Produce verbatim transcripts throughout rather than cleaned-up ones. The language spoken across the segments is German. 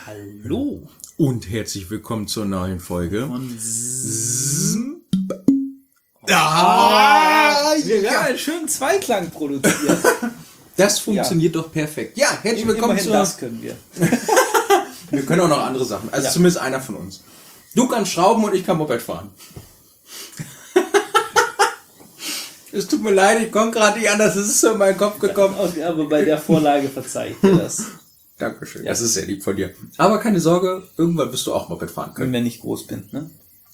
Hallo und herzlich willkommen zur neuen Folge von Z- Ah, wir ja. haben einen schönen Zweiklang produziert. Das funktioniert ja. doch perfekt. Ja, herzlich willkommen zu... das können wir. Wir können auch noch andere Sachen. Also ja. zumindest einer von uns. Du kannst schrauben und ich kann Moped fahren. Es tut mir leid, ich komme gerade nicht anders. Es ist so in meinen Kopf gekommen. Ja, aber bei der Vorlage verzeihe ich dir das. Dankeschön. Ja. Das ist sehr lieb von dir. Aber keine Sorge, irgendwann wirst du auch Moped fahren können. Wenn ich groß bin, ne?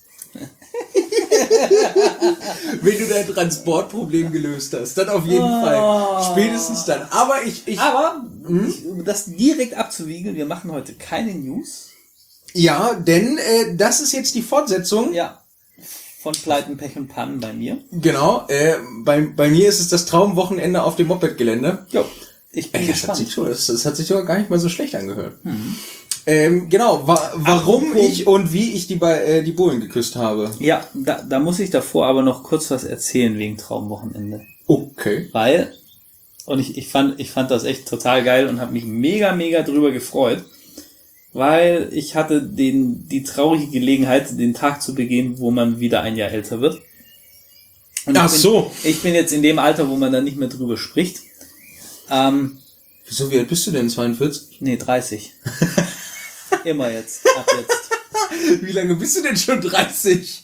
Wenn du dein Transportproblem gelöst hast, dann auf jeden oh. Fall. Spätestens dann. Aber ich... ich Aber, hm? ich, um das direkt abzuwiegeln, wir machen heute keine News. Ja, denn äh, das ist jetzt die Fortsetzung. Ja. Von Pleiten, Pech und Pannen bei mir. Genau. Äh, bei, bei mir ist es das Traumwochenende auf dem Moped-Gelände. Jo. Ich bin Ey, das, hat sich schon, das, das hat sich sogar gar nicht mal so schlecht angehört. Mhm. Ähm, genau, wa- warum Apropos, ich und wie ich die, äh, die Bullen geküsst habe. Ja, da, da muss ich davor aber noch kurz was erzählen wegen Traumwochenende. Okay. Weil, und ich, ich, fand, ich fand das echt total geil und habe mich mega, mega drüber gefreut, weil ich hatte den, die traurige Gelegenheit, den Tag zu begehen, wo man wieder ein Jahr älter wird. Und Ach ich bin, so. Ich bin jetzt in dem Alter, wo man dann nicht mehr drüber spricht. Ähm, Wieso, wie alt bist du denn? zweiundvierzig? Nee, dreißig. Immer jetzt, ab jetzt. Wie lange bist du denn schon dreißig?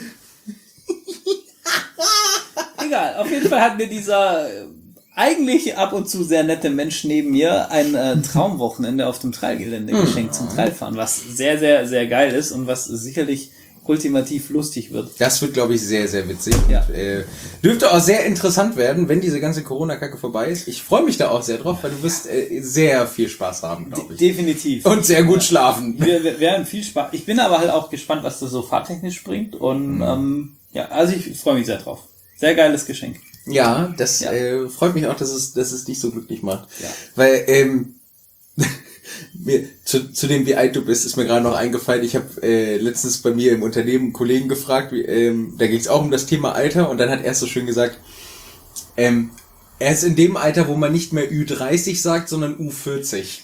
Egal, auf jeden Fall hat mir dieser äh, eigentlich ab und zu sehr nette Mensch neben mir ein äh, Traumwochenende auf dem Trailgelände geschenkt zum Trailfahren, was sehr, sehr, sehr geil ist und was sicherlich ultimativ lustig wird. Das wird, glaube ich, sehr, sehr witzig. Ja. Und, äh, dürfte auch sehr interessant werden, wenn diese ganze Corona-Kacke vorbei ist. Ich freue mich da auch sehr drauf, weil du wirst äh, sehr viel Spaß haben, glaube ich. De- definitiv. Und sehr gut schlafen. Wir, wir werden viel Spaß. Ich bin aber halt auch gespannt, was das so fahrtechnisch bringt. Und mhm. ähm, ja, also ich freue mich sehr drauf. Sehr geiles Geschenk. Ja, das ja. Äh, freut mich auch, dass es, dass es dich so glücklich macht. Ja. Weil, ähm, mir, zu, zu dem, wie alt du bist, ist mir gerade noch eingefallen. Ich habe äh, letztens bei mir im Unternehmen einen Kollegen gefragt, wie, ähm, da ging es auch um das Thema Alter und dann hat er so schön gesagt, ähm, er ist in dem Alter, wo man nicht mehr Ü dreißig sagt, sondern U vierzig.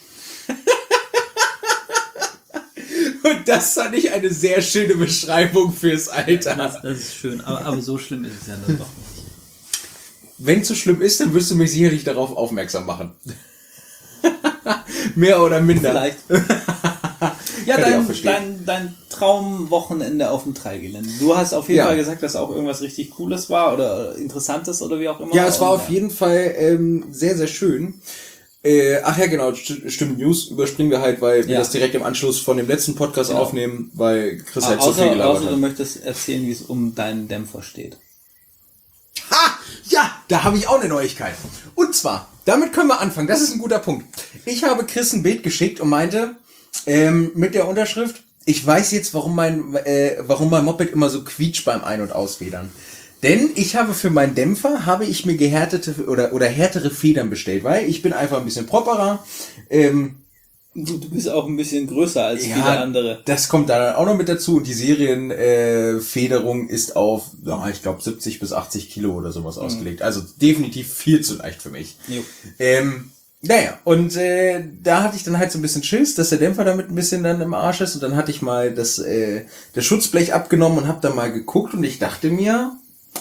Und das fand ich eine sehr schöne Beschreibung fürs Alter. Das, das ist schön, aber, aber so schlimm ist es ja dann doch nicht. Wenn es so schlimm ist, dann wirst du mich sicherlich darauf aufmerksam machen. Mehr oder minder. Vielleicht. Ja, dein, dein, dein Traumwochenende auf dem Trailgelände. Du hast auf jeden ja. Fall gesagt, dass auch irgendwas richtig Cooles war oder Interessantes oder wie auch immer. Ja, es war auf jeden Fall ähm, sehr, sehr schön. Äh, ach ja, genau, st- stimmt, News überspringen wir halt, weil wir ja. das direkt im Anschluss von dem letzten Podcast genau. aufnehmen, weil Chris halt außer, so viel gelabert außer hat. Du möchtest erzählen, wie es um deinen Dämpfer steht. Ha! Ja, da habe ich auch eine Neuigkeit. Und zwar, damit können wir anfangen. Das ist ein guter Punkt. Ich habe Chris ein Bild geschickt und meinte, ähm, mit der Unterschrift, ich weiß jetzt, warum mein, äh, warum mein Moped immer so quietscht beim Ein- und Ausfedern. Denn ich habe für meinen Dämpfer, habe ich mir gehärtete oder, oder härtere Federn bestellt, weil ich bin einfach ein bisschen properer. Ähm, Du, du bist auch ein bisschen größer als ja, viele andere. Das kommt da auch noch mit dazu. Und die Serienfederung äh, ist auf, ja, ich glaube, siebzig bis achtzig Kilo oder sowas mhm. ausgelegt. Also definitiv viel zu leicht für mich. Jo. Ähm, naja, und äh, da hatte ich dann halt so ein bisschen Schiss, dass der Dämpfer damit ein bisschen dann im Arsch ist. Und dann hatte ich mal das, äh, das Schutzblech abgenommen und habe da mal geguckt. Und ich dachte mir,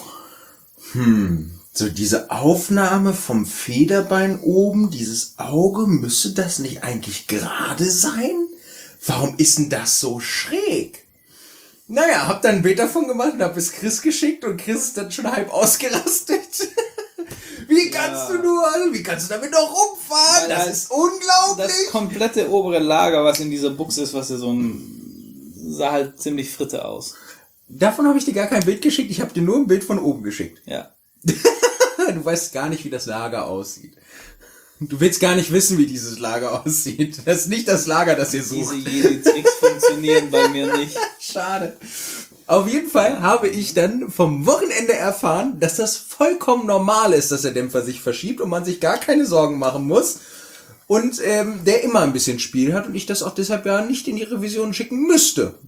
hm... So, diese Aufnahme vom Federbein oben, dieses Auge, müsste das nicht eigentlich gerade sein? Warum ist denn das so schräg? Naja, hab dann ein Bild davon gemacht und hab es Chris geschickt und Chris ist dann schon halb ausgerastet. Wie kannst ja. du nur, wie kannst du damit noch rumfahren? Ja, das, das ist unglaublich. Das komplette obere Lager, was in dieser Buchse ist, was ja so ein, sah halt ziemlich fritte aus. Davon habe ich dir gar kein Bild geschickt, ich habe dir nur ein Bild von oben geschickt. Ja. Du weißt gar nicht, wie das Lager aussieht. Du willst gar nicht wissen, wie dieses Lager aussieht. Das ist nicht das Lager, das ihr sucht. Diese Jedi-Tricks funktionieren bei mir nicht. Schade. Auf jeden Fall habe ich dann vom Wochenende erfahren, dass das vollkommen normal ist, dass der Dämpfer sich verschiebt und man sich gar keine Sorgen machen muss. Und ähm, der immer ein bisschen Spiel hat und ich das auch deshalb ja nicht in die Revision schicken müsste.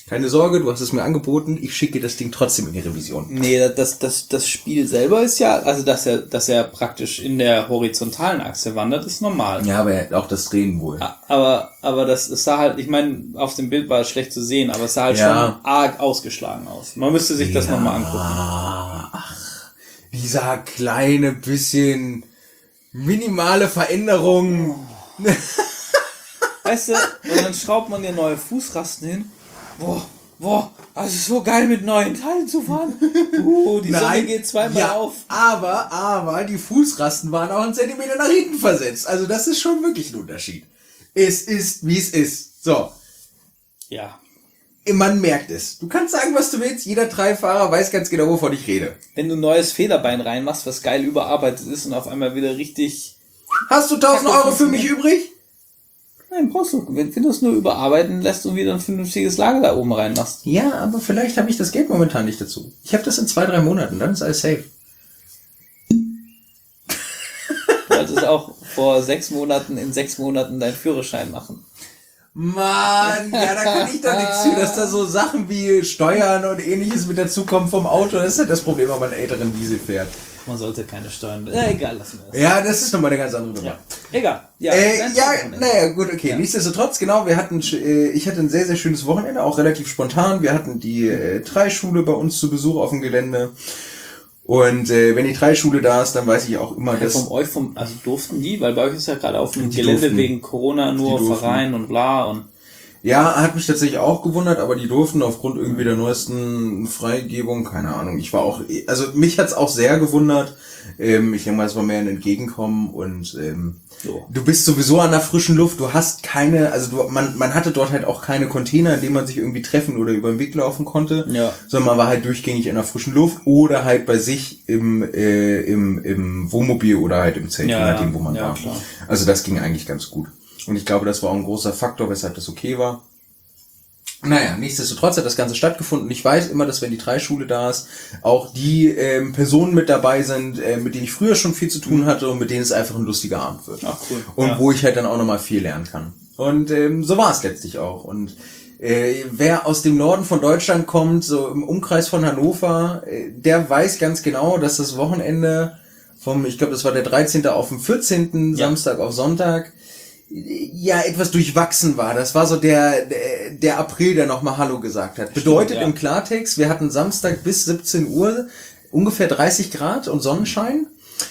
keine Sorge, du hast es mir angeboten, ich schicke das Ding trotzdem in die Revision. Nee, das, das, das Spiel selber ist ja, also dass er, dass er praktisch in der horizontalen Achse wandert, ist normal. Ja, aber auch das Drehen wohl. Aber, aber das, es sah halt, ich meine, auf dem Bild war es schlecht zu sehen, aber es sah halt ja. schon arg ausgeschlagen aus. Man müsste sich das ja. nochmal angucken. Ach, dieser kleine bisschen minimale Veränderung. Weißt du, und dann schraubt man dir neue Fußrasten hin. Boah, boah, also so geil mit neuen Teilen zu fahren. Uh, die Nein, Sonne geht zweimal ja, auf. Aber, aber, die Fußrasten waren auch einen Zentimeter nach hinten versetzt. Also das ist schon wirklich ein Unterschied. Es ist, wie es ist. So. Ja. Man merkt es. Du kannst sagen, was du willst. Jeder Dreifahrer weiß ganz genau, wovon ich rede. Wenn du ein neues Federbein reinmachst, was geil überarbeitet ist und auf einmal wieder richtig... Hast du tausend Euro für mich übrig? Nein, brauchst du. Wenn, wenn du es nur überarbeiten lässt und wieder ein vernünftiges Lager da oben reinmachst. Ja, aber vielleicht habe ich das Geld momentan nicht dazu. Ich habe das in zwei, drei Monaten. Dann ist alles safe. Du wolltest auch vor sechs Monaten in sechs Monaten deinen Führerschein machen. Mann, ja, da kann ich doch nichts für, dass da so Sachen wie Steuern und ähnliches mit dazukommen vom Auto. Das ist halt das Problem, wenn man einen älteren Diesel fährt. Man sollte keine Steuern... Ja, egal, lassen wir das. Ja, das ist nochmal eine ganz andere Nummer. Ja. Egal. Ja, äh, ja naja, gut, okay. Ja. Nichtsdestotrotz, genau, wir hatten, äh, ich hatte ein sehr, sehr schönes Wochenende, auch relativ spontan. Wir hatten die äh, Dreischule bei uns zu Besuch auf dem Gelände. Und äh, wenn die Dreischule da ist, dann weiß ich auch immer, ja, dass... Von euch, vom, also durften die? Weil bei euch ist ja gerade auf dem Gelände durften. wegen Corona nur Verein und bla und... Ja, hat mich tatsächlich auch gewundert, aber die durften aufgrund irgendwie der neuesten Freigebung, keine Ahnung, ich war auch, also mich hat's auch sehr gewundert, ähm, ich denke mal, es war mehr ein Entgegenkommen und ähm, so. Du bist sowieso an der frischen Luft, du hast keine, also du, man, man hatte dort halt auch keine Container, in denen man sich irgendwie treffen oder über den Weg laufen konnte, ja. sondern man war halt durchgängig in der frischen Luft oder halt bei sich im, äh, im, im Wohnmobil oder halt im Zelt, je ja, nachdem, wo man ja, war. Klar. Also das ging eigentlich ganz gut. Und ich glaube, das war auch ein großer Faktor, weshalb das okay war. Naja, nichtsdestotrotz hat das Ganze stattgefunden. Ich weiß immer, dass wenn die Dreischule da ist, auch die ähm, Personen mit dabei sind, äh, mit denen ich früher schon viel zu tun hatte und mit denen es einfach ein lustiger Abend wird. Ach, cool. Und ja. wo ich halt dann auch nochmal viel lernen kann. Und ähm, so war es letztlich auch. Und äh, wer aus dem Norden von Deutschland kommt, so im Umkreis von Hannover, äh, der weiß ganz genau, dass das Wochenende vom, ich glaube, das war der dreizehnten auf den vierzehnten Ja. Samstag auf Sonntag, ja, etwas durchwachsen war. Das war so der, der, der April, der nochmal Hallo gesagt hat. Bedeutet Stimmt, ja. im Klartext, wir hatten Samstag bis siebzehn Uhr ungefähr dreißig Grad und Sonnenschein.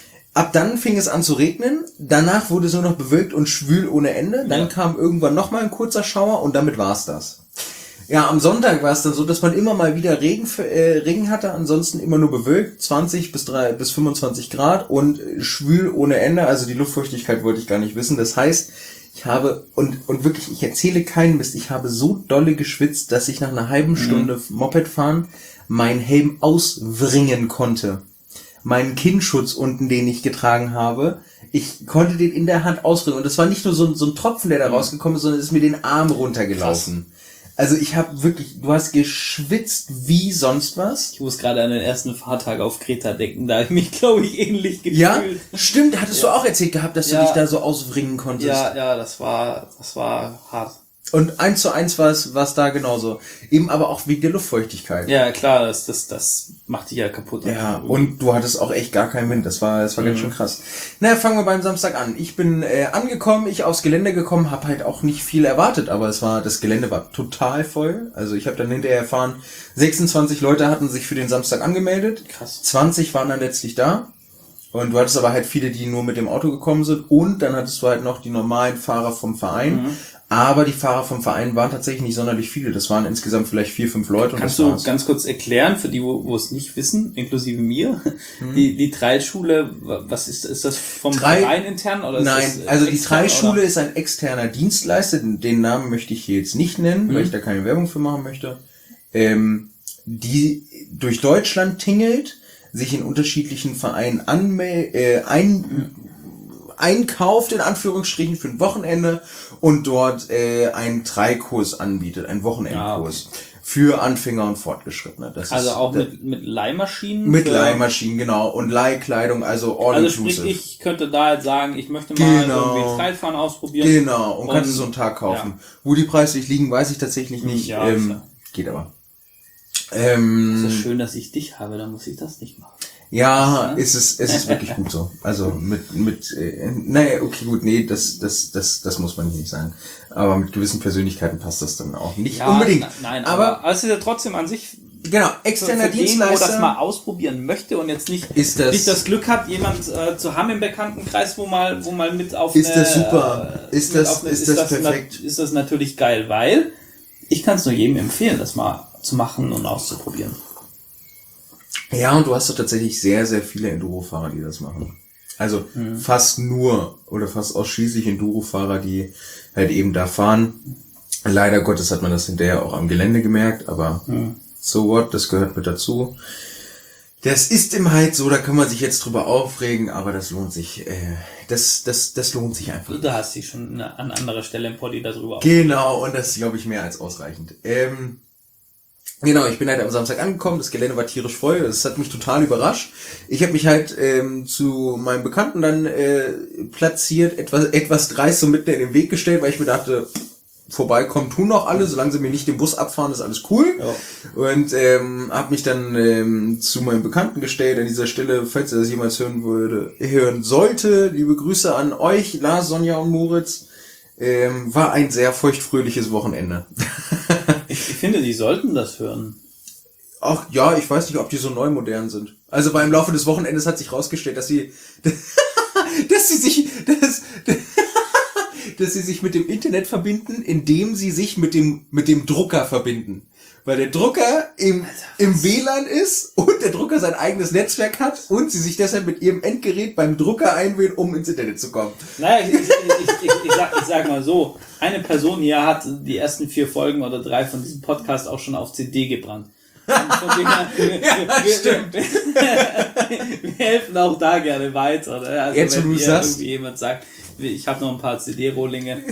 Ab dann fing es an zu regnen. Danach wurde es nur noch bewölkt und schwül ohne Ende. Dann ja. kam irgendwann nochmal ein kurzer Schauer und damit war's das. Ja, am Sonntag war es dann so, dass man immer mal wieder Regen, äh, Regen hatte, ansonsten immer nur bewölkt, zwanzig bis fünfundzwanzig Grad und schwül ohne Ende, also die Luftfeuchtigkeit wollte ich gar nicht wissen. Das heißt, ich habe, und und wirklich, ich erzähle keinen Mist, ich habe so dolle geschwitzt, dass ich nach einer halben Stunde mhm. Moped fahren meinen Helm auswringen konnte. Meinen Kinnschutz unten, den ich getragen habe, ich konnte den in der Hand auswringen. Und das war nicht nur so ein, so ein Tropfen, der da mhm. rausgekommen ist, sondern es ist mir den Arm runtergelaufen. Krass. Also ich habe wirklich, du hast geschwitzt wie sonst was. Ich muss gerade an den ersten Fahrtag auf Kreta denken, da habe ich mich, glaube ich, ähnlich gefühlt. Ja, stimmt, hattest ja. du auch erzählt gehabt, dass ja. du dich da so auswringen konntest. Ja, ja, das war, das war hart. Und eins zu eins war es, war es da genauso. Eben aber auch wegen der Luftfeuchtigkeit. Ja, klar, das, das, das macht dich ja kaputt. Ja, und du hattest auch echt gar keinen Wind. Das war, das war mhm. ganz schön krass. Na, fangen wir beim Samstag an. Ich bin äh, angekommen, ich aufs Gelände gekommen, habe halt auch nicht viel erwartet, aber es war, das Gelände war total voll. Also ich habe dann hinterher erfahren, sechsundzwanzig Leute hatten sich für den Samstag angemeldet. Krass. zwanzig waren dann letztlich da. Und du hattest aber halt viele, die nur mit dem Auto gekommen sind. Und dann hattest du halt noch die normalen Fahrer vom Verein. Mhm. Aber die Fahrer vom Verein waren tatsächlich nicht sonderlich viele. Das waren insgesamt vielleicht vier, fünf Leute. Kannst und du war's. ganz kurz erklären, für die, wo, wo es nicht wissen, inklusive mir, mhm. die, die Dreischule, was ist, ist das vom Drei, Verein intern? Oder ist nein, das also die extern, Dreischule oder? ist ein externer Dienstleister. Den Namen möchte ich hier jetzt nicht nennen, mhm. weil ich da keine Werbung für machen möchte. Ähm, die durch Deutschland tingelt, sich in unterschiedlichen Vereinen anmel- äh, ein, einkauft, in Anführungsstrichen, für ein Wochenende und dort äh, einen Dreikurs anbietet, einen Wochenendkurs. Ja, okay. Für Anfänger und Fortgeschrittene. Das also ist, auch das, mit, mit Leihmaschinen? Mit Leihmaschinen, genau. Und Leihkleidung, also all Also inclusive. sprich, ich könnte da jetzt sagen, ich möchte mal genau. irgendwie Trailfahren ausprobieren. Genau, und, und kannst du so einen Tag kaufen. Ja. Wo die preislich liegen, weiß ich tatsächlich nicht. Ja, ähm, geht aber. Ähm, Es ist schön, dass ich dich habe, dann muss ich das nicht machen. Ja, ja, ist es, es ist wirklich gut so. Also mit, mit, äh, naja, okay, gut, nee, das, das, das, das muss man nicht sagen. Aber mit gewissen Persönlichkeiten passt das dann auch nicht ja, unbedingt. Na, nein, aber, aber es ist ja trotzdem an sich. Genau, externer für Dienstleister. Den, wo das mal ausprobieren möchte und jetzt nicht, ist das, nicht das Glück hat, jemand äh, zu haben im Bekanntenkreis, wo mal, wo mal mit auf ist eine, das super, äh, ist das, eine, ist, ist das das perfekt. Na, ist das natürlich geil, weil ich kann es nur jedem empfehlen, das mal zu machen und auszuprobieren. Ja, und du hast doch tatsächlich sehr, sehr viele Enduro-Fahrer, die das machen. Also hm. fast nur oder fast ausschließlich Enduro-Fahrer, die halt eben da fahren. Leider Gottes hat man das hinterher auch am Gelände gemerkt, aber hm. so what, das gehört mit dazu. Das ist im halt so, da kann man sich jetzt drüber aufregen, aber das lohnt sich, äh, das, das, das lohnt sich einfach. Du hast dich schon an anderer Stelle im Poddy darüber aufgeregt. Genau, und das ist, glaube ich, mehr als ausreichend. Ähm, Genau, ich bin halt am Samstag angekommen, das Gelände war tierisch voll, das hat mich total überrascht. Ich habe mich halt ähm, zu meinem Bekannten dann äh, platziert, etwas etwas dreist so mitten in den Weg gestellt, weil ich mir dachte, vorbeikommen tun noch alle, solange sie mir nicht den Bus abfahren, ist alles cool. Ja. Und ähm, habe mich dann ähm, zu meinem Bekannten gestellt an dieser Stelle, falls er das jemals hören würde, hören sollte. Liebe Grüße an euch, Lars, Sonja und Moritz. Ähm, war ein sehr feuchtfröhliches Wochenende. Ich finde, die sollten das hören. Ach ja, ich weiß nicht, ob die so neu modern sind. Also beim Laufe des Wochenendes hat sich rausgestellt, dass sie, dass sie sich, dass, dass sie sich mit dem Internet verbinden, indem sie sich mit dem mit dem Drucker verbinden. Weil der Drucker im, im W L A N ist und der Drucker sein eigenes Netzwerk hat und sie sich deshalb mit ihrem Endgerät beim Drucker einwählen, um ins Internet zu kommen. Naja, ich, ich, ich, ich, ich, sag, ich sag mal so, eine Person hier hat die ersten vier Folgen oder drei von diesem Podcast auch schon auf C D gebrannt. Von dem her, wir, ja, wir, stimmt. Wir, wir helfen auch da gerne weiter. Ne? Also Jetzt, wenn wo du hier sagst. irgendwie jemand sagt, ich habe noch ein paar C D-Rohlinge,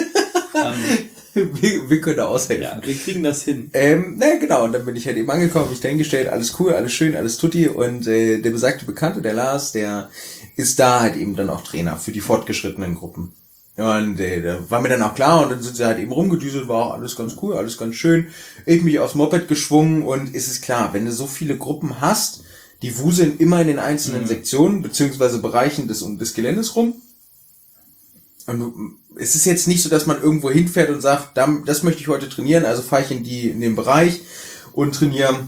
ähm, wir, wir können da aushelfen. Ja, wir kriegen das hin. Ähm, na genau, und dann bin ich halt eben angekommen, mich dahingestellt, alles cool, alles schön, alles tutti und äh, der besagte Bekannte, der Lars, der ist da halt eben dann auch Trainer für die fortgeschrittenen Gruppen. Und äh, da war mir dann auch klar und dann sind sie halt eben rumgedüselt, war auch alles ganz cool, alles ganz schön. Ich mich aufs Moped geschwungen und ist es klar, wenn du so viele Gruppen hast, die wuseln immer in den einzelnen mhm. Sektionen beziehungsweise Bereichen des, des Geländes rum. Und es ist jetzt nicht so, dass man irgendwo hinfährt und sagt, das möchte ich heute trainieren, also fahre ich in die in den Bereich und trainiere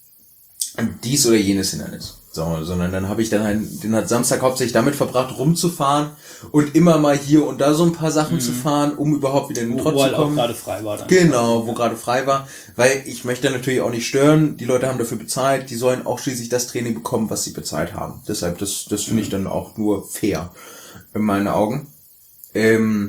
dies oder jenes Hindernis. So, sondern dann habe ich dann halt, den hat Samstag hauptsächlich damit verbracht, rumzufahren und immer mal hier und da so ein paar Sachen mhm. zu fahren, um überhaupt wieder in den Trott zu kommen. Wo halt auch gerade frei war. Dann genau, wo ja. gerade frei war, weil ich möchte natürlich auch nicht stören, die Leute haben dafür bezahlt, die sollen auch schließlich das Training bekommen, was sie bezahlt haben. Deshalb, das, das finde ich dann auch nur fair in meinen Augen. Ähm,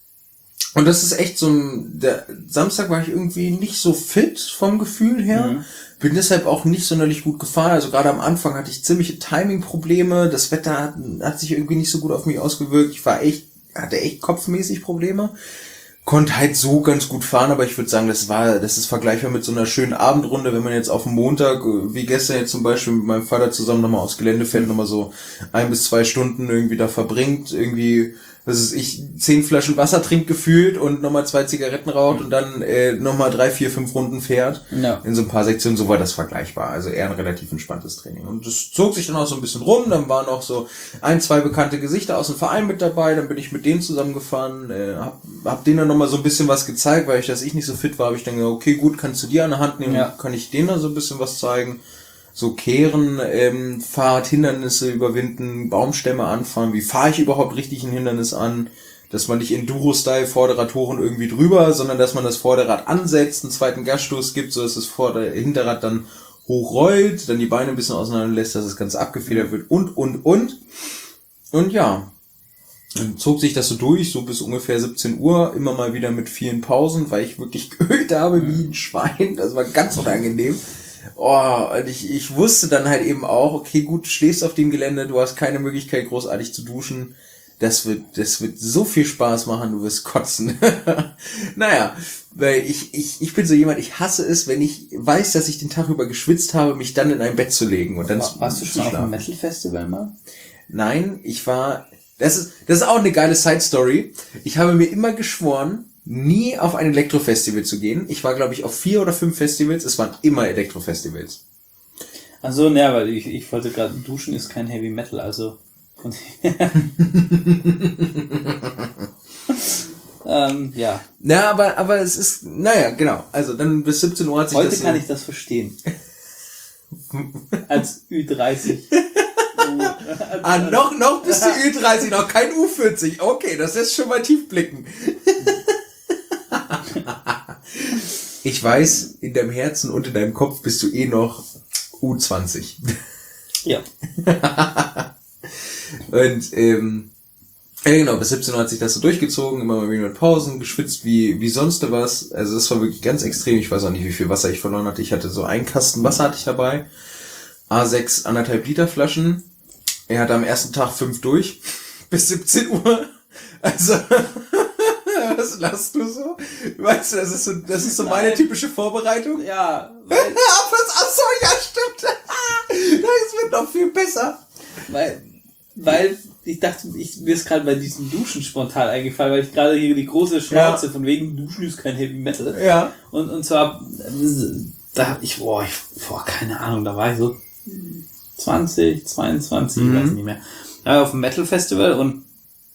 und das ist echt so ein, der Samstag war ich irgendwie nicht so fit vom Gefühl her, mhm. bin deshalb auch nicht sonderlich gut gefahren, also gerade am Anfang hatte ich ziemliche Timing-Probleme, das Wetter hat, hat sich irgendwie nicht so gut auf mich ausgewirkt, ich war echt, hatte echt kopfmäßig Probleme, konnte halt so ganz gut fahren, aber ich würde sagen, das war, das ist vergleichbar mit so einer schönen Abendrunde, wenn man jetzt auf dem Montag, wie gestern jetzt zum Beispiel mit meinem Vater zusammen nochmal aufs Gelände fährt, nochmal so ein bis zwei Stunden irgendwie da verbringt, irgendwie, was ist ich, zehn Flaschen Wasser trinkt gefühlt und nochmal zwei Zigaretten raucht und dann äh, nochmal drei, vier, fünf Runden fährt. Ja. In so ein paar Sektionen, so war das vergleichbar. Also eher ein relativ entspanntes Training. Und das zog sich dann auch so ein bisschen rum. Dann waren noch so ein, zwei bekannte Gesichter aus dem Verein mit dabei. Dann bin ich mit denen zusammengefahren, äh, hab, hab denen dann nochmal so ein bisschen was gezeigt, weil ich, dass ich nicht so fit war, habe ich dann gesagt, okay, gut, kannst du die an der Hand nehmen, ja. kann ich denen dann so ein bisschen was zeigen. So kehren, ähm, Fahrradhindernisse überwinden, Baumstämme anfahren, wie fahre ich überhaupt richtig ein Hindernis an, dass man nicht Enduro-Style Vorderradtoren irgendwie drüber, sondern dass man das Vorderrad ansetzt, einen zweiten Gasstoß gibt, so dass das Vorder- Hinterrad dann hochrollt, dann die Beine ein bisschen auseinander lässt, dass das Ganze abgefedert wird und, und, und. Und ja, dann zog sich das so durch, so bis ungefähr siebzehn Uhr, immer mal wieder mit vielen Pausen, weil ich wirklich geölt habe wie ein Schwein, das war ganz unangenehm. Oh, und ich, ich wusste dann halt eben auch, okay, gut, du schläfst auf dem Gelände, du hast keine Möglichkeit, großartig zu duschen. Das wird, das wird so viel Spaß machen, du wirst kotzen. Naja, weil ich, ich, ich bin so jemand, ich hasse es, wenn ich weiß, dass ich den Tag über geschwitzt habe, mich dann in ein Bett zu legen und dann War, Warst du schon auf einem Metal-Festival mal? Nein, ich war, das ist, das ist auch eine geile Side-Story. Ich habe mir immer geschworen, nie auf ein Elektrofestival zu gehen. Ich war, glaube ich, auf vier oder fünf Festivals. Es waren immer Elektrofestivals. Also, ne, weil ich, ich wollte gerade, Duschen ist kein Heavy Metal, also. ähm, ja. Na, aber, aber es ist, naja, genau. Also dann bis siebzehn Uhr hat sich Heute das... kann ich das verstehen. Als Ü dreißig. Ah, noch, noch bis die Ü dreißig, noch kein U vierzig. Okay, das lässt schon mal tief blicken. Ich weiß, in deinem Herzen und in deinem Kopf bist du eh noch U zwanzig. Ja. Und, ähm, ja genau, bis siebzehn Uhr hat sich das so durchgezogen, immer mal wieder mit Pausen, geschwitzt wie, wie sonst was. Also das war wirklich ganz extrem. Ich weiß auch nicht, wie viel Wasser ich verloren hatte. Ich hatte so einen Kasten Wasser hatte ich dabei. A sechs anderthalb Liter Flaschen. Er hatte am ersten Tag fünf durch. Bis siebzehn Uhr. Also, was lachst du so? Weißt du, das ist so, das ist so meine Nein. typische Vorbereitung. Ja. Weil, Ach so, ja, stimmt. Das wird noch viel besser. weil, weil ich dachte, ich, mir ist gerade bei diesen Duschen spontan eingefallen, weil ich gerade hier die große Schnauze Ja. von wegen Duschen ist kein Heavy Metal. Ja. Und, und zwar, da hab ich, boah, ich, boah, keine Ahnung, da war ich so zwanzig, zweiundzwanzig, Mhm. ich weiß nicht mehr. Ja, auf dem Metal Festival und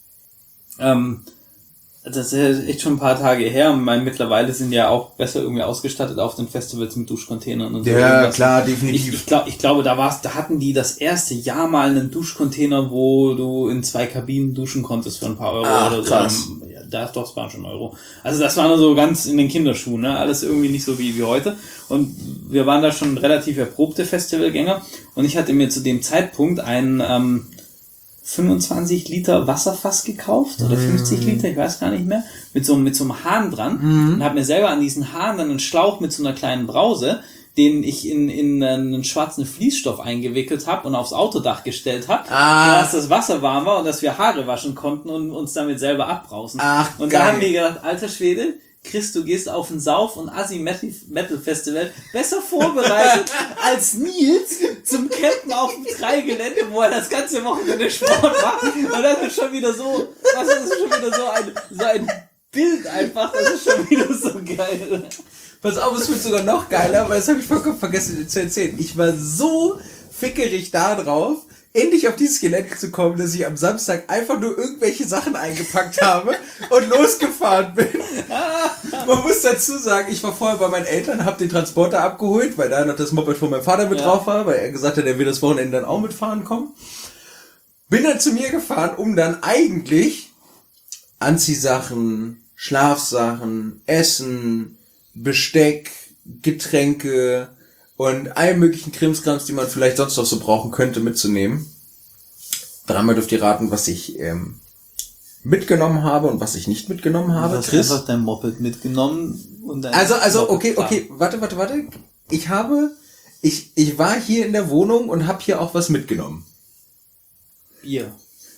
ähm, das ist echt schon ein paar Tage her und mein, mittlerweile sind ja auch besser irgendwie ausgestattet auf den Festivals mit Duschcontainern und so. Ja, irgendwas. klar, Ich, definitiv. ich glaube, ich glaube, da war's, da hatten die das erste Jahr mal einen Duschcontainer, wo du in zwei Kabinen duschen konntest für ein paar Euro Ach, oder so. krass. Ja, da doch, es waren schon Euro. Also das war nur so ganz in den Kinderschuhen, ne? Alles irgendwie nicht so wie, wie heute. Und wir waren da schon relativ erprobte Festivalgänger und ich hatte mir zu dem Zeitpunkt einen ähm, fünfundzwanzig Liter Wasserfass gekauft oder fünfzig Liter, ich weiß gar nicht mehr, mit so, mit so einem Hahn dran und habe mir selber an diesen Hahn dann einen Schlauch mit so einer kleinen Brause, den ich in, in einen schwarzen Fließstoff eingewickelt habe und aufs Autodach gestellt habe, Ah. dass das Wasser warm war und dass wir Haare waschen konnten und uns damit selber abbrausen. Ach, und geil. da haben wir gedacht, alter Schwede, Chris, du gehst auf ein Sauf- und Assi-Metal-Festival besser vorbereitet als Nils zum Campen auf dem Dreigelände, wo er das ganze Wochenende Sport macht. Und das ist schon wieder so, was das ist schon wieder so ein, so ein Bild einfach, das ist schon wieder so geil. Pass auf, es wird sogar noch geiler, weil das habe ich vollkommen vergessen dir zu erzählen. Ich war so fickerig da drauf, endlich auf dieses Gelände zu kommen, dass ich am Samstag einfach nur irgendwelche Sachen eingepackt habe und losgefahren bin. Man muss dazu sagen, ich war vorher bei meinen Eltern, habe den Transporter abgeholt, weil da noch das Moped von meinem Vater mit Ja. drauf war, weil er gesagt hat, er will das Wochenende dann auch mitfahren kommen. Bin dann zu mir gefahren, um dann eigentlich Anziehsachen, Schlafsachen, Essen, Besteck, Getränke und allen möglichen Krimskrams, die man vielleicht sonst noch so brauchen könnte, mitzunehmen. Dreimal dürft ihr raten, was ich ähm, mitgenommen habe und was ich nicht mitgenommen habe. Du hast Chris? einfach dein Moped mitgenommen und dein Also, also, Moped okay, fahren. okay, warte, warte, warte. Ich habe, ich, ich war hier in der Wohnung und habe hier auch was mitgenommen. Bier.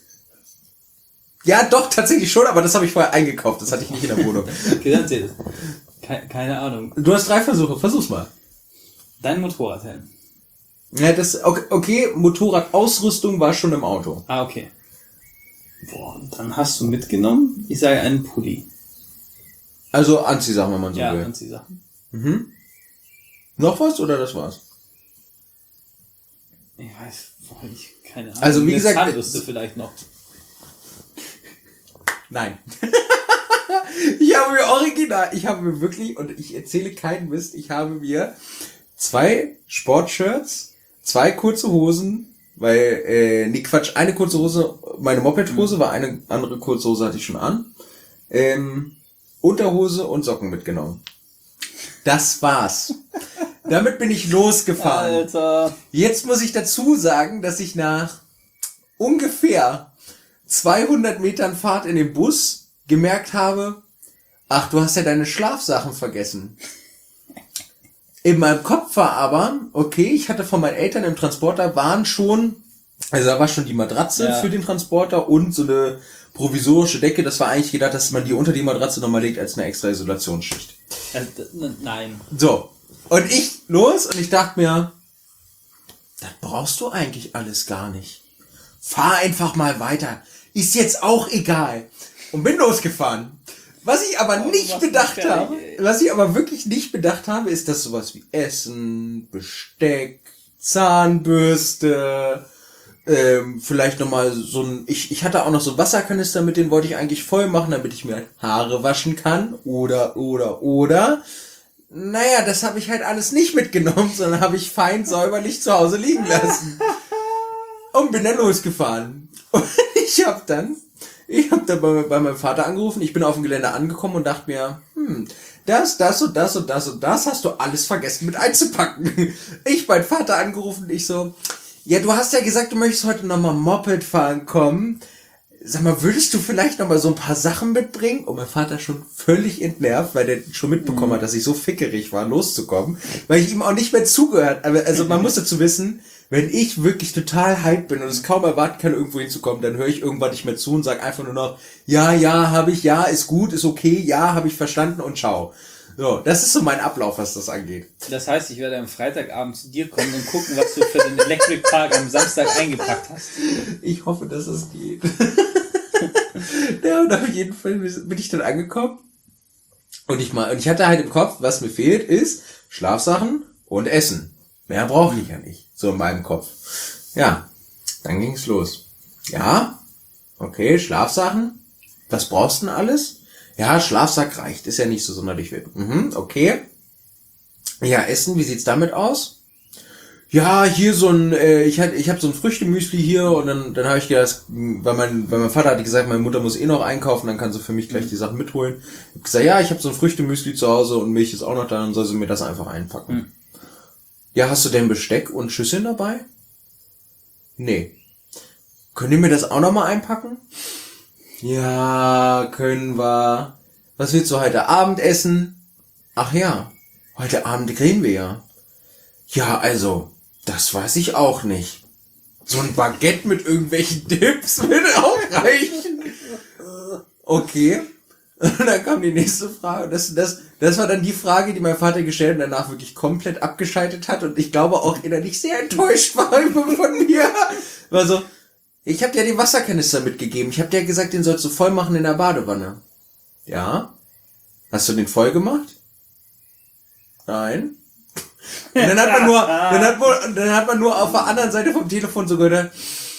Ja, doch, tatsächlich schon, aber das habe ich vorher eingekauft. Das hatte ich nicht in der Wohnung. Okay, dann zählt es. Keine, keine Ahnung. Du hast drei Versuche, versuch's mal. Dein Motorradhelm. Ja, das, okay, okay, Motorradausrüstung war schon im Auto. Ah, okay. Boah, dann hast du mitgenommen, ich sage einen Pulli. Also Anziehsachen, wenn man so Ja, will. Anziehsachen. Mhm. Noch was oder das war's? Ich weiß, boah, ich, keine Ahnung. Also, wie Eine gesagt, Zahnbürste vielleicht noch. Nein. Ich habe mir original, ich habe mir wirklich, und ich erzähle keinen Mist, ich habe mir zwei Sportshirts, zwei kurze Hosen, weil, äh, nee, Quatsch, eine kurze Hose, meine Mopedhose war, eine andere kurze Hose hatte ich schon an, ähm, Unterhose und Socken mitgenommen. Das war's. Damit bin ich losgefahren. Alter. Jetzt muss ich dazu sagen, dass ich nach ungefähr zweihundert Metern Fahrt in dem Bus gemerkt habe, ach, du hast ja deine Schlafsachen vergessen. In meinem Kopf war aber, okay, ich hatte von meinen Eltern im Transporter waren schon, also da war schon die Matratze Ja. für den Transporter und so eine provisorische Decke. Das war eigentlich gedacht, dass man die unter die Matratze nochmal legt als eine extra Isolationsschicht. Also, n- nein. So, und ich los und ich dachte mir, das brauchst du eigentlich alles gar nicht. Fahr einfach mal weiter. Ist jetzt auch egal. Und bin losgefahren. Was ich aber Oh, nicht was bedacht fertig, habe, ey. was ich aber wirklich nicht bedacht habe, ist, dass sowas wie Essen, Besteck, Zahnbürste, ähm, vielleicht nochmal so ein, ich, ich hatte auch noch so einen Wasserkanister, mit den wollte ich eigentlich voll machen, damit ich mir Haare waschen kann, oder, oder, oder. Naja, das habe ich halt alles nicht mitgenommen, sondern habe ich fein säuberlich zu Hause liegen lassen. Und bin dann losgefahren. Und ich habe dann, ich habe dann bei, bei meinem Vater angerufen, ich bin auf dem Gelände angekommen und dachte mir, hm, das, das und das und das und das hast du alles vergessen mit einzupacken. Ich meinen Vater angerufen und ich so, ja, du hast ja gesagt, du möchtest heute nochmal Moped fahren kommen. Sag mal, würdest du vielleicht nochmal so ein paar Sachen mitbringen? Und mein Vater schon völlig entnervt, weil der schon mitbekommen hat, dass ich so fickerig war, loszukommen, weil ich ihm auch nicht mehr zugehört. Aber also man muss dazu wissen, wenn ich wirklich total hyped bin und es kaum erwarten kann, irgendwo hinzukommen, dann höre ich irgendwann nicht mehr zu und sage einfach nur noch, ja, ja, habe ich, ja, ist gut, ist okay, ja, habe ich verstanden und ciao. So, das ist so mein Ablauf, was das angeht. Das heißt, ich werde am Freitagabend zu dir kommen und gucken, was du für den Electric Park am Samstag eingepackt hast. Ich hoffe, dass es geht. Ja, und auf jeden Fall bin ich dann angekommen. Und ich mal, und ich hatte halt im Kopf, was mir fehlt, ist Schlafsachen und Essen. Mehr brauche ich ja nicht. So in meinem Kopf. Ja, dann ging's los. Ja, okay, Schlafsachen. Was brauchst du denn alles? Ja, Schlafsack reicht. Ist ja nicht so sonderlich wild. Mhm, okay. Ja, Essen, wie sieht's damit aus? Ja, hier so ein, äh, ich hatte, ich habe so ein Früchtemüsli hier und dann, dann habe ich gedacht, weil mein, weil mein Vater hatte gesagt, meine Mutter muss eh noch einkaufen, dann kann sie für mich gleich die Sachen mitholen. Ich habe gesagt, ja, ich habe so ein Früchtemüsli zu Hause und Milch ist auch noch da, dann soll sie mir das einfach einpacken. Mhm. Ja, hast du denn Besteck und Schüsseln dabei? Nee. Könnt ihr mir das auch nochmal einpacken? Ja, können wir. Was willst du heute Abend essen? Ach ja, heute Abend grillen wir ja. Ja, also, das weiß ich auch nicht. So ein Baguette mit irgendwelchen Dips würde auch reichen. Okay. Und dann kam die nächste Frage. Das, das, das war dann die Frage, die mein Vater gestellt und danach wirklich komplett abgeschaltet hat und ich glaube auch innerlich sehr enttäuscht war von mir. War so, ich habe dir den Wasserkanister mitgegeben. Ich habe dir gesagt, den sollst du voll machen in der Badewanne. Ja? Hast du den voll gemacht? Nein. Und dann hat man nur, dann hat man, dann hat man nur auf der anderen Seite vom Telefon so gehört,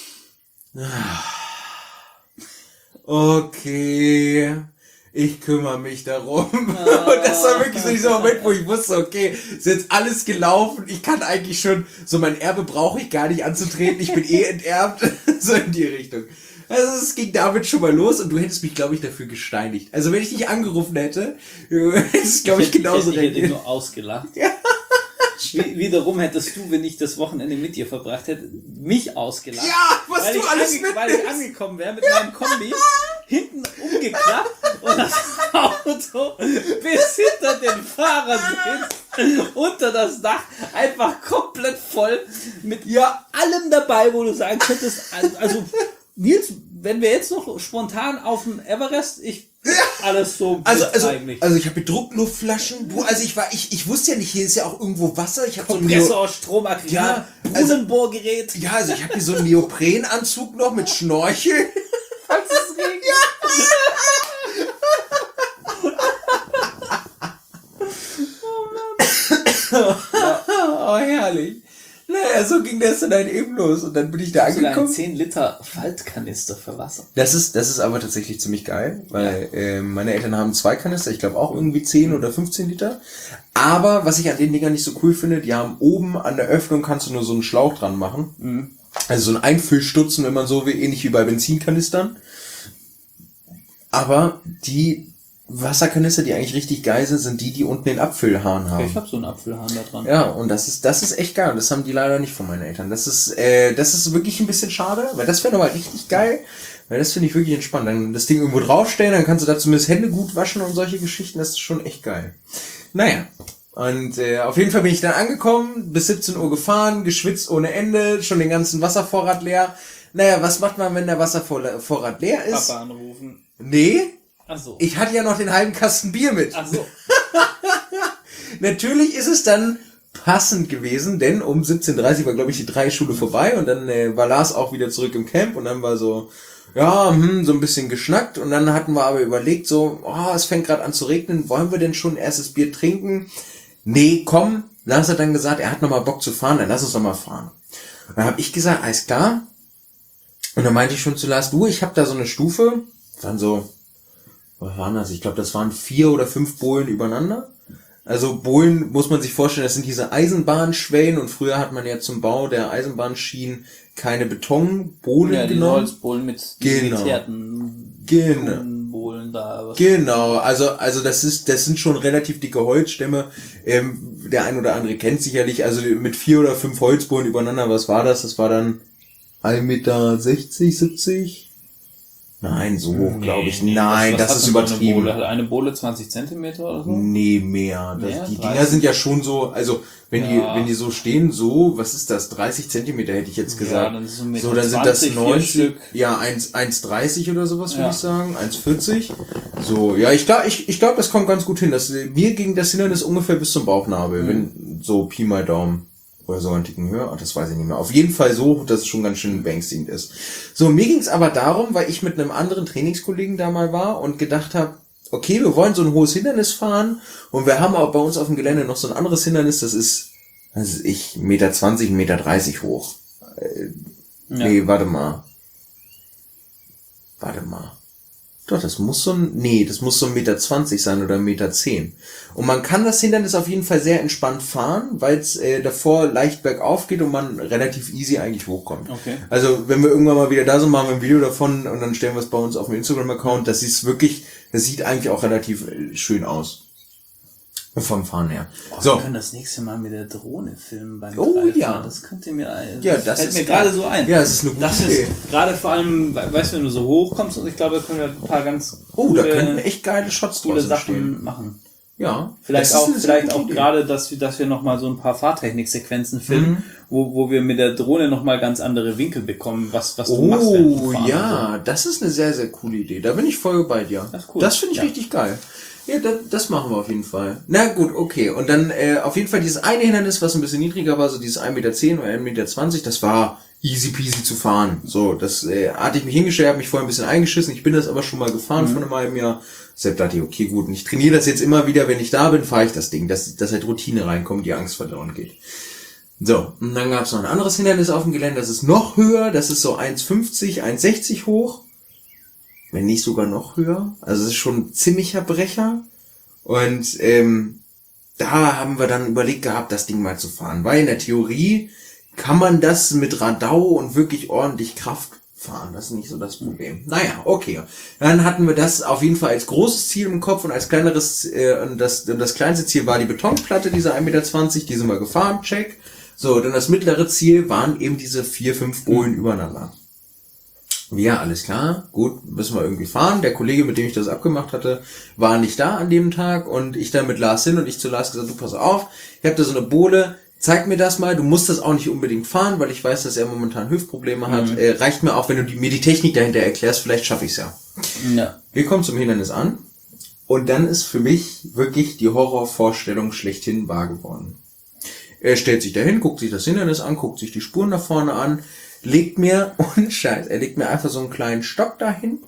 okay, ich kümmere mich darum. Und das war wirklich so dieser Moment, wo ich wusste, okay, ist jetzt alles gelaufen, ich kann eigentlich schon, so mein Erbe brauche ich gar nicht anzutreten, ich bin eh enterbt, so in die Richtung. Also es ging damit schon mal los und du hättest mich, glaube ich, dafür gesteinigt. Also wenn ich dich angerufen hätte, hättest du, glaube ich, genauso reagiert. Ich hätte nur ausgelacht. Ja. Wie, wiederum hättest du, wenn ich das Wochenende mit dir verbracht hätte, mich ausgelacht. Ja, was weil du alles ange- mitnimmst. Weil ich angekommen wäre mit meinem Kombi, hinten umgeklappt und das Auto bis hinter den Fahrersitz unter das Dach einfach komplett voll mit ja allem dabei, wo du sagen könntest, also Nils, wenn wir jetzt noch spontan auf den Everest, ich alles so also also eigentlich. also ich habe Druckluftflaschen, du, also ich war ich ich wusste ja nicht, hier ist ja auch irgendwo Wasser, ich habe so ein Kompressor, Stromaggregat, ja, Brunnenbohrgerät. Ja, also ich habe hier so einen Neoprenanzug noch mit Schnorchel. Falls es regnet. Ja. Oh, herrlich. Naja, so ging das dann halt eben los und dann bin ich da angekommen. Ein zehn Liter Faltkanister für Wasser. Das ist, das ist aber tatsächlich ziemlich geil, weil ja. äh, meine Eltern haben zwei Kanister, ich glaube auch irgendwie zehn oder fünfzehn Liter. Aber was ich an den Dingern nicht so cool finde, die haben oben an der Öffnung kannst du nur so einen Schlauch dran machen. Mhm. Also so ein Einfüllstutzen, wenn man so will, ähnlich wie bei Benzinkanistern. Aber die Wasserkanister, die eigentlich richtig geil sind, sind die, die unten den Abfüllhahn haben. Ich habe so einen Abfüllhahn da dran. Ja, und das ist das ist echt geil. Das haben die leider nicht von meinen Eltern. Das ist äh, das ist wirklich ein bisschen schade, weil das wäre nochmal richtig geil. Weil das finde ich wirklich entspannt. Dann das Ding irgendwo draufstellen, dann kannst du da zumindest Hände gut waschen und solche Geschichten. Das ist schon echt geil. Naja, und äh, auf jeden Fall bin ich dann angekommen, bis siebzehn Uhr gefahren, geschwitzt ohne Ende, schon den ganzen Wasservorrat leer. Naja, was macht man, wenn der Wasservorrat leer ist? Papa anrufen. Nee. Ach so. Ich hatte ja noch den halben Kasten Bier mit. Ach so. Natürlich ist es dann passend gewesen, denn um siebzehn Uhr dreißig war, glaube ich, die drei Schule vorbei und dann äh, war Lars auch wieder zurück im Camp und dann war so, ja, hm, so ein bisschen geschnackt und dann hatten wir aber überlegt so, oh, es fängt gerade an zu regnen, wollen wir denn schon erstes Bier trinken? Nee, komm, dann hat er dann gesagt, er hat nochmal Bock zu fahren, dann lass uns doch mal fahren. Und dann habe ich gesagt, alles klar. Und dann meinte ich schon zu Lars, du, ich habe da so eine Stufe, waren so, was waren das? Ich glaube, das waren vier oder fünf Bohlen übereinander. Also Bohlen muss man sich vorstellen, das sind diese Eisenbahnschwellen und früher hat man ja zum Bau der Eisenbahnschienen keine Betonbohlen ja, genommen. Holzbohlen mit genau. Genau. Bohlen da. Was genau, also also das ist das sind schon relativ dicke Holzstämme. Ähm, der ein oder andere kennt sicherlich, also mit vier oder fünf Holzbohlen übereinander, was war das? Das war dann ein Meter sechzig, siebzig? Nein, so hoch nee, glaube ich. Nee, Nein, was, was das ist übertrieben. Eine Bohle? Hat eine Bohle zwanzig Zentimeter oder so? Nee, mehr. Das, mehr? Die dreißig? Dinger sind ja schon so, also wenn ja. die wenn die so stehen, so, was ist das? dreißig Zentimeter hätte ich jetzt gesagt. Ja, dann ist so, so dann sind das neunzig, ja, eins dreißig oder sowas, würde ja. ich sagen. eins vierzig. So, ja, ich glaube, ich, ich glaube, das kommt ganz gut hin. Das, mir ging das Hindernis ungefähr bis zum Bauchnabel, mhm. wenn so Pi mal Daumen. Oder so einen Ticken höher, das weiß ich nicht mehr. Auf jeden Fall so, dass es schon ganz schön beängstigend ist. So, mir ging es aber darum, weil ich mit einem anderen Trainingskollegen da mal war und gedacht habe, okay, wir wollen so ein hohes Hindernis fahren und wir haben auch bei uns auf dem Gelände noch so ein anderes Hindernis, das ist, was ist ich, eins Meter zwanzig, eins Meter dreißig hoch. Äh, ja. Nee, warte mal. Warte mal. Doch, das muss so ein, nee, das muss so ein Meter zwanzig sein oder ein Meter zehn. Und man kann das Hindernis auf jeden Fall sehr entspannt fahren, weil es äh, davor leicht bergauf geht und man relativ easy eigentlich hochkommt. Okay. Also, wenn wir irgendwann mal wieder da sind, machen wir ein Video davon und dann stellen wir es bei uns auf dem Instagram-Account. Das ist wirklich, das sieht eigentlich auch relativ schön aus. Vom Fahren her. Oh, so. Wir können das nächste Mal mit der Drohne filmen beim Oh Greifen. Ja. Das könnt ihr mir ein. Ja, das fällt ist mir gerade so ein. Ja, das ist eine gute das Idee. Ist gerade vor allem, weißt du, wenn du so hoch kommst, und ich glaube, da können wir ein paar ganz Oh, da können wir echt geile Shots coole Sachen stehen. machen. Ja. Vielleicht auch, vielleicht auch gerade, dass wir, dass wir nochmal so ein paar Fahrtechniksequenzen filmen, mhm. wo, wo wir mit der Drohne nochmal ganz andere Winkel bekommen, was, was du oh, machst. Oh, ja, so. Das ist eine sehr, sehr coole Idee. Da bin ich voll bei dir. Das, cool. das finde ich ja. richtig geil. Ja, das, das machen wir auf jeden Fall. Na gut, okay. Und dann äh, auf jeden Fall dieses eine Hindernis, was ein bisschen niedriger war, so dieses ein Meter zehn oder ein Meter zwanzig, das war easy peasy zu fahren. So, das äh, hatte ich mich hingestellt, habe mich vorher ein bisschen eingeschissen. Ich bin das aber schon mal gefahren mhm. vor einem halben Jahr. Deshalb dachte ich, okay, gut. Und ich trainiere das jetzt immer wieder, wenn ich da bin, fahre ich das Ding, dass, dass halt Routine reinkommt, die Angst verloren geht. So, und dann gab es noch ein anderes Hindernis auf dem Gelände, das ist noch höher, das ist so eins fünfzig, eins sechzig hoch. Wenn nicht sogar noch höher. Also es ist schon ein ziemlicher Brecher. Und ähm, da haben wir dann überlegt gehabt, das Ding mal zu fahren. Weil in der Theorie kann man das mit Radau und wirklich ordentlich Kraft fahren. Das ist nicht so das Problem. Naja, okay. Dann hatten wir das auf jeden Fall als großes Ziel im Kopf und als kleineres, äh, und das, und das kleinste Ziel war die Betonplatte, diese ein Meter zwanzig, die sind wir gefahren, check. So, dann das mittlere Ziel waren eben diese vier, fünf Bohlen übereinander. Ja, alles klar, gut, müssen wir irgendwie fahren. Der Kollege, mit dem ich das abgemacht hatte, war nicht da an dem Tag und ich dann mit Lars hin und ich zu Lars gesagt, du pass auf, ich habe da so eine Bohle, zeig mir das mal, du musst das auch nicht unbedingt fahren, weil ich weiß, dass er momentan Hüftprobleme hat. Mhm. Äh, reicht mir auch, wenn du die, mir die Technik dahinter erklärst, vielleicht schaffe ich es ja. Ja. Wir kommen zum Hindernis an und dann ist für mich wirklich die Horrorvorstellung schlechthin wahr geworden. Er stellt sich dahin, guckt sich das Hindernis an, guckt sich die Spuren da vorne an, legt mir, und Scheiß, er legt mir einfach so einen kleinen Stock dahin.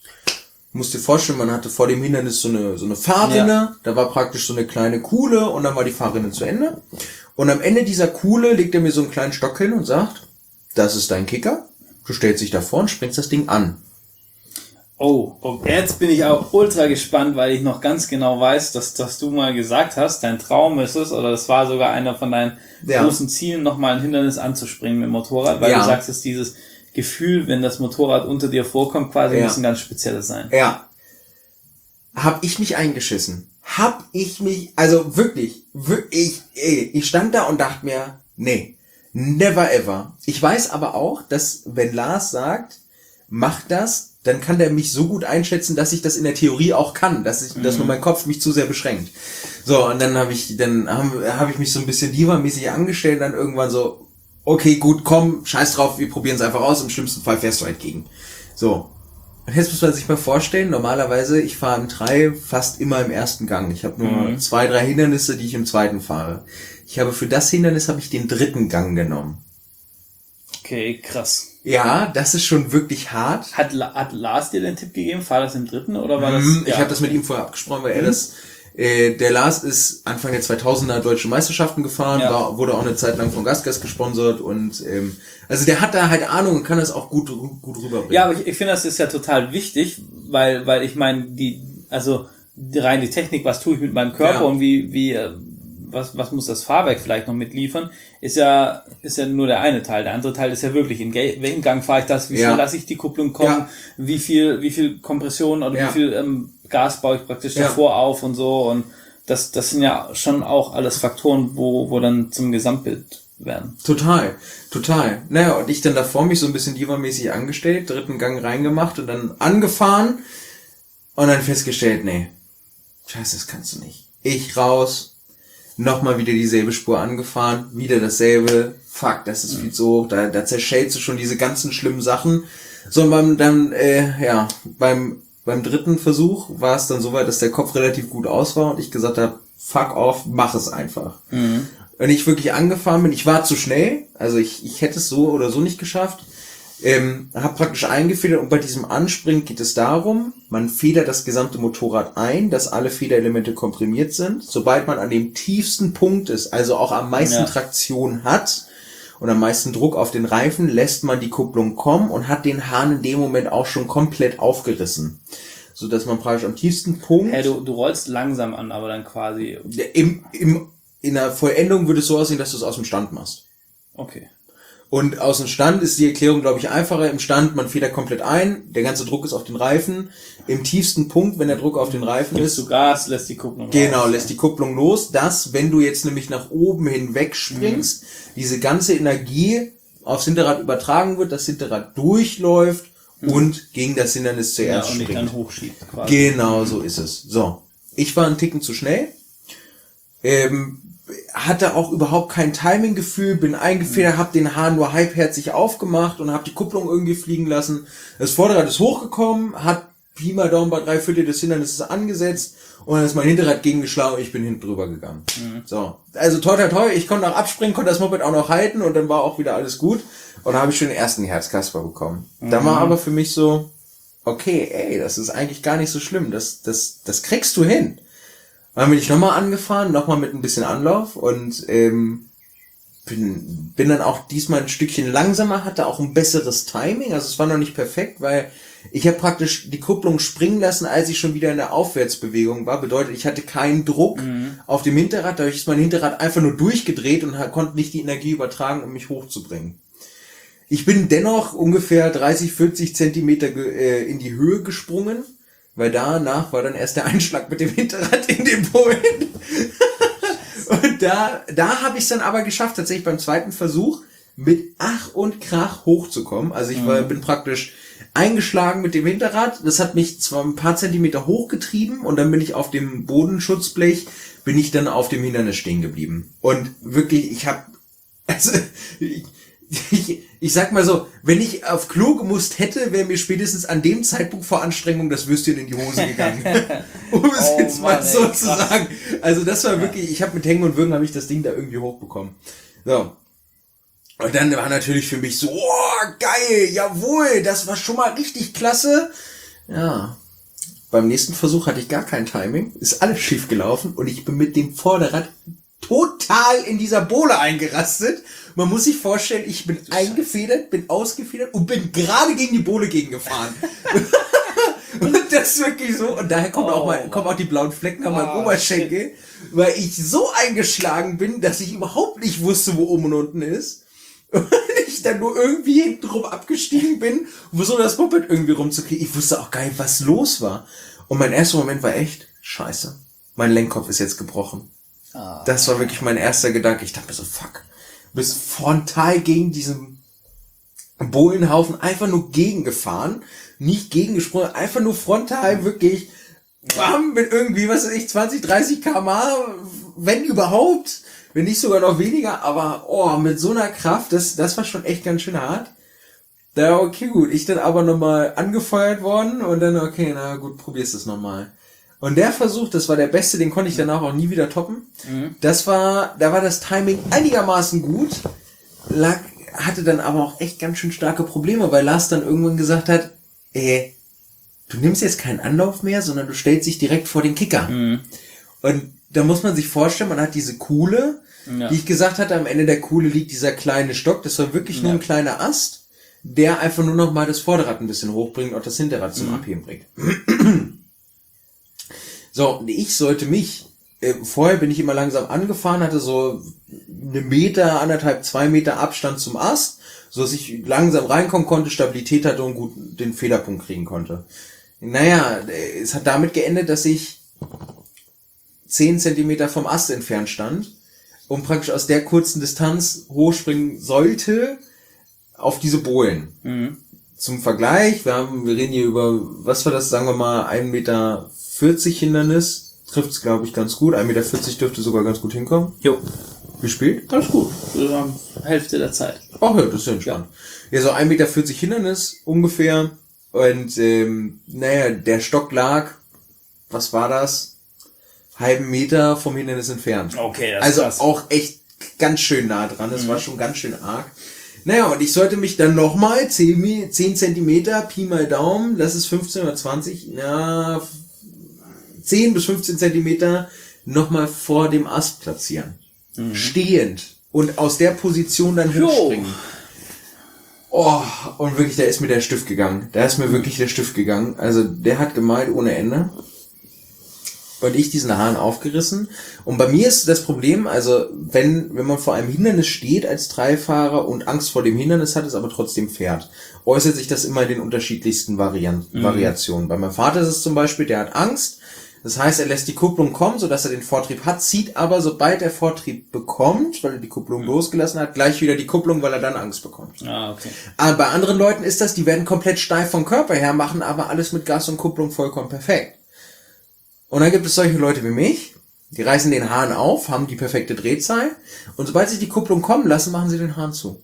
Du musst dir vorstellen, man hatte vor dem Hindernis so eine, so eine Fahrrinne, ja. Da war praktisch so eine kleine Kuhle und dann war die Fahrrinne zu Ende. Und am Ende dieser Kuhle legt er mir so einen kleinen Stock hin und sagt, das ist dein Kicker, du stellst dich davor und springst das Ding an. Oh, und jetzt bin ich auch ultra gespannt, weil ich noch ganz genau weiß, dass, dass du mal gesagt hast, dein Traum ist es, oder das war sogar einer von deinen ja. großen Zielen, nochmal ein Hindernis anzuspringen mit dem Motorrad, weil ja. du sagst, dass dieses Gefühl, wenn das Motorrad unter dir vorkommt, quasi ja. muss ein ganz spezielles sein. Ja. Hab ich mich eingeschissen. Hab ich mich, also wirklich, wirklich, ey, ich stand da und dachte mir, nee, never ever. Ich weiß aber auch, dass wenn Lars sagt, mach das, dann kann der mich so gut einschätzen, dass ich das in der Theorie auch kann, dass ich, mhm. dass nur mein Kopf mich zu sehr beschränkt. So, und dann habe ich, dann habe hab ich mich so ein bisschen diva-mäßig angestellt, dann irgendwann so, okay, gut, komm, scheiß drauf, wir probieren es einfach aus, im schlimmsten Fall fährst du halt gegen. So. Und jetzt muss man sich mal vorstellen, normalerweise, ich fahre im Trail fast immer im ersten Gang. Ich habe nur mhm. zwei, drei Hindernisse, die ich im zweiten fahre. Ich habe für das Hindernis habe ich den dritten Gang genommen. Okay, krass. Ja, das ist schon wirklich hart. Hat, La- hat Lars dir den Tipp gegeben? Fahr das im dritten oder war das? Mhm, ja. Ich habe das mit ihm vorher abgesprochen, weil er das, äh, der Lars ist Anfang der zweitausender deutsche Meisterschaften gefahren, Ja. war, wurde auch eine Zeit lang von Gasgas gesponsert und ähm, also der hat da halt Ahnung und kann das auch gut gut rüberbringen. Ja, aber ich, ich finde, das ist ja total wichtig, weil, weil ich meine, die, also die, rein die Technik, was tue ich mit meinem Körper Ja. und wie, wie, äh, was, was muss das Fahrwerk vielleicht noch mitliefern, ist ja, ist ja nur der eine Teil. Der andere Teil ist ja wirklich, in Ge- welchem Gang fahre ich das, wie Ja. schnell lasse ich die Kupplung kommen, Ja. wie viel, wie viel Kompression oder Ja. wie viel ähm, Gas baue ich praktisch Ja. davor auf und so und das, das sind ja schon auch alles Faktoren, wo, wo dann zum Gesamtbild werden. Total, total. Naja, und ich dann davor mich so ein bisschen diva-mäßig angestellt, dritten Gang reingemacht und dann angefahren und dann festgestellt, nee, scheiße, das kannst du nicht. Ich raus, nochmal wieder dieselbe Spur angefahren, wieder dasselbe, fuck, das ist viel zu hoch, da, da zerschellst du schon diese ganzen schlimmen Sachen. So, und beim, dann, äh, ja, beim, beim dritten Versuch war es dann soweit, dass der Kopf relativ gut aus war und ich gesagt habe, fuck off, mach es einfach. Mhm. Wenn ich wirklich angefahren bin, ich war zu schnell, also ich, ich hätte es so oder so nicht geschafft, ähm, habe praktisch eingefedert und bei diesem Anspringen geht es darum, man federt das gesamte Motorrad ein, dass alle Federelemente komprimiert sind. Sobald man an dem tiefsten Punkt ist, also auch am meisten Ja. Traktion hat und am meisten Druck auf den Reifen, lässt man die Kupplung kommen und hat den Hahn in dem Moment auch schon komplett aufgerissen. So dass man praktisch am tiefsten Punkt Hey, du, du rollst langsam an, aber dann quasi, im, im, in der Vollendung würde es so aussehen, dass du es aus dem Stand machst. okay. Und aus dem Stand ist die Erklärung, glaube ich, einfacher. Im Stand, man federt komplett ein, der ganze Druck ist auf den Reifen. Im tiefsten Punkt, wenn der Druck auf den Reifen Gibst ist, du Gas, lässt die Kupplung genau, raus. lässt die Kupplung los, dass, wenn du jetzt nämlich nach oben hinweg springst, mhm. diese ganze Energie aufs Hinterrad übertragen wird, das Hinterrad durchläuft mhm. und gegen das Hindernis zuerst ja, und springt. dich dann hochschiebt quasi. Genau, so ist es. So, ich war einen Ticken zu schnell. Ähm, hatte auch überhaupt kein Timing-Gefühl, bin eingefedert, habe den Hahn nur halbherzig aufgemacht und habe die Kupplung irgendwie fliegen lassen. Das Vorderrad ist hochgekommen, hat Pi mal Daumen bei drei Viertel des Hindernisses angesetzt und dann ist mein Hinterrad gegengeschlagen und ich bin hinten drüber gegangen. Mhm. So, also toi toi toi, ich konnte noch abspringen, konnte das Moped auch noch halten und dann war auch wieder alles gut und dann habe ich schon den ersten Herzkasper bekommen. Mhm. Da war aber für mich so, okay, ey, das ist eigentlich gar nicht so schlimm, das, das, das kriegst du hin. Dann bin ich nochmal angefahren, nochmal mit ein bisschen Anlauf und ähm, bin, bin dann auch diesmal ein Stückchen langsamer, hatte auch ein besseres Timing, also es war noch nicht perfekt, weil ich habe praktisch die Kupplung springen lassen, als ich schon wieder in der Aufwärtsbewegung war, bedeutet, ich hatte keinen Druck mhm. auf dem Hinterrad, dadurch ist mein Hinterrad einfach nur durchgedreht und konnte nicht die Energie übertragen, um mich hochzubringen. Ich bin dennoch ungefähr dreißig, vierzig Zentimeter äh, in die Höhe gesprungen, weil danach war dann erst der Einschlag mit dem Hinterrad in den Bullen. Und da, da habe ich es dann aber geschafft, tatsächlich beim zweiten Versuch mit Ach und Krach hochzukommen. Also ich war, mhm. bin praktisch eingeschlagen mit dem Hinterrad. Das hat mich zwar ein paar Zentimeter hochgetrieben und dann bin ich auf dem Bodenschutzblech, bin ich dann auf dem Hindernis stehen geblieben. Und wirklich, ich habe, also ich, Ich, ich sag mal so, wenn ich auf Klo gemusst hätte, wäre mir spätestens an dem Zeitpunkt vor Anstrengung das Würstchen in die Hose gegangen. Um es oh, jetzt mal Mann, so ey, zu sagen. Also das war ja. wirklich, ich habe mit Hängen und Würgen habe ich das Ding da irgendwie hochbekommen. So. Und dann war natürlich für mich so, oh, geil, jawohl, das war schon mal richtig klasse. Ja. Beim nächsten Versuch hatte ich gar kein Timing, ist alles schief gelaufen und ich bin mit dem Vorderrad total in dieser Bohle eingerastet. Man muss sich vorstellen, ich bin eingefedert, bin ausgefedert und bin gerade gegen die Bohle gegengefahren. Und das ist wirklich so. Und daher kommt, oh, auch, mal, kommen auch die blauen Flecken an meinem oh, Oberschenkel, shit. Weil ich so eingeschlagen bin, dass ich überhaupt nicht wusste, wo oben und unten ist. Und ich dann nur irgendwie hintenrum abgestiegen bin, wo so das Moped irgendwie rumzukriegen. Ich wusste auch gar nicht, was los war. Und mein erster Moment war echt, scheiße, mein Lenkkopf ist jetzt gebrochen. Ah. Das war wirklich mein erster Gedanke. Ich dachte mir so, fuck. Du bist frontal gegen diesen Bohlenhaufen einfach nur gegengefahren. Nicht gegengesprungen, einfach nur frontal wirklich bam, mit irgendwie, was weiß ich, zwanzig, dreißig Kilometer pro Stunde, wenn überhaupt. Wenn nicht sogar noch weniger, aber oh, mit so einer Kraft, das, das war schon echt ganz schön hart. Da, okay, gut. Ich dann aber nochmal angefeuert worden und dann, okay, na gut, probierst es nochmal. Und der Versuch, das war der beste, den konnte ich danach auch nie wieder toppen. Mhm. Das war, da war das Timing einigermaßen gut. Lag, hatte dann aber auch echt ganz schön starke Probleme, weil Lars dann irgendwann gesagt hat, ey, du nimmst jetzt keinen Anlauf mehr, sondern du stellst dich direkt vor den Kicker. Mhm. Und da muss man sich vorstellen, man hat diese Kuhle, ja. die ich gesagt hatte, am Ende der Kuhle liegt dieser kleine Stock, das war wirklich nur ja. ein kleiner Ast, der einfach nur noch mal das Vorderrad ein bisschen hochbringt und das Hinterrad zum mhm. Abheben bringt. So, und ich sollte mich, äh, vorher bin ich immer langsam angefahren, hatte so eine Meter, anderthalb, zwei Meter Abstand zum Ast, so dass ich langsam reinkommen konnte, Stabilität hatte und gut den Federpunkt kriegen konnte. Naja, es hat damit geendet, dass ich zehn Zentimeter vom Ast entfernt stand und praktisch aus der kurzen Distanz hochspringen sollte auf diese Bohlen. Mhm. Zum Vergleich, wir haben, wir reden hier über, was war das, sagen wir mal, ein Meter vierzig Hindernis, trifft es glaube ich ganz gut, ein Meter vierzig dürfte sogar ganz gut hinkommen. Jo. Wie spät? Ganz gut, wir haben Hälfte der Zeit. Ach ja, das ist ja entspannt. Ja, ja so ein Meter vierzig Hindernis ungefähr und ähm, naja, der Stock lag, was war das? Halben Meter vom Hindernis entfernt. Okay, das also ist krass. Auch echt ganz schön nah dran, das mhm. war schon ganz schön arg. Naja, und ich sollte mich dann nochmal zehn Zentimeter, Pi mal Daumen, das ist fünfzehn oder zwanzig, na, zehn bis fünfzehn Zentimeter nochmal vor dem Ast platzieren. Mhm. Stehend. Und aus der Position dann hochspringen. Oh, und wirklich, da ist mir der Stift gegangen. Da ist mir wirklich der Stift gegangen. Also, der hat gemalt ohne Ende. Und ich diesen Hahn aufgerissen. Und bei mir ist das Problem, also wenn wenn man vor einem Hindernis steht als Dreifahrer und Angst vor dem Hindernis hat, es aber trotzdem fährt, äußert sich das immer in den unterschiedlichsten Varianten, mhm. Variationen. Bei meinem Vater ist es zum Beispiel, der hat Angst. Das heißt, er lässt die Kupplung kommen, sodass er den Vortrieb hat, zieht aber, sobald er Vortrieb bekommt, weil er die Kupplung mhm. losgelassen hat, gleich wieder die Kupplung, weil er dann Angst bekommt. Ah, okay. Aber bei anderen Leuten ist das, die werden komplett steif vom Körper her, machen aber alles mit Gas und Kupplung vollkommen perfekt. Und dann gibt es solche Leute wie mich, die reißen den Hahn auf, haben die perfekte Drehzahl und sobald sie die Kupplung kommen lassen, machen sie den Hahn zu.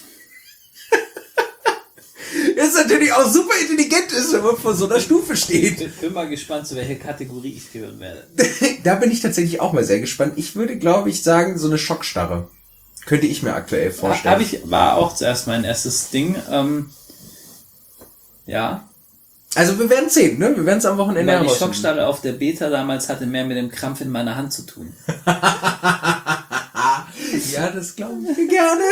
Das ist natürlich auch super intelligent ist, wenn man vor so einer Stufe steht. Ich bin mal gespannt, zu welcher Kategorie ich gehören werde. Da bin ich tatsächlich auch mal sehr gespannt. Ich würde, glaube ich, sagen, so eine Schockstarre. Könnte ich mir aktuell vorstellen. Hab ich, war auch zuerst mein erstes Ding. Ähm, ja. Also wir werden sehen, ne? Wir werden es am Wochenende herausfinden. Die Schockstarre auf der Beta damals hatte mehr mit dem Krampf in meiner Hand zu tun. Ja, das glaube ich dir gerne.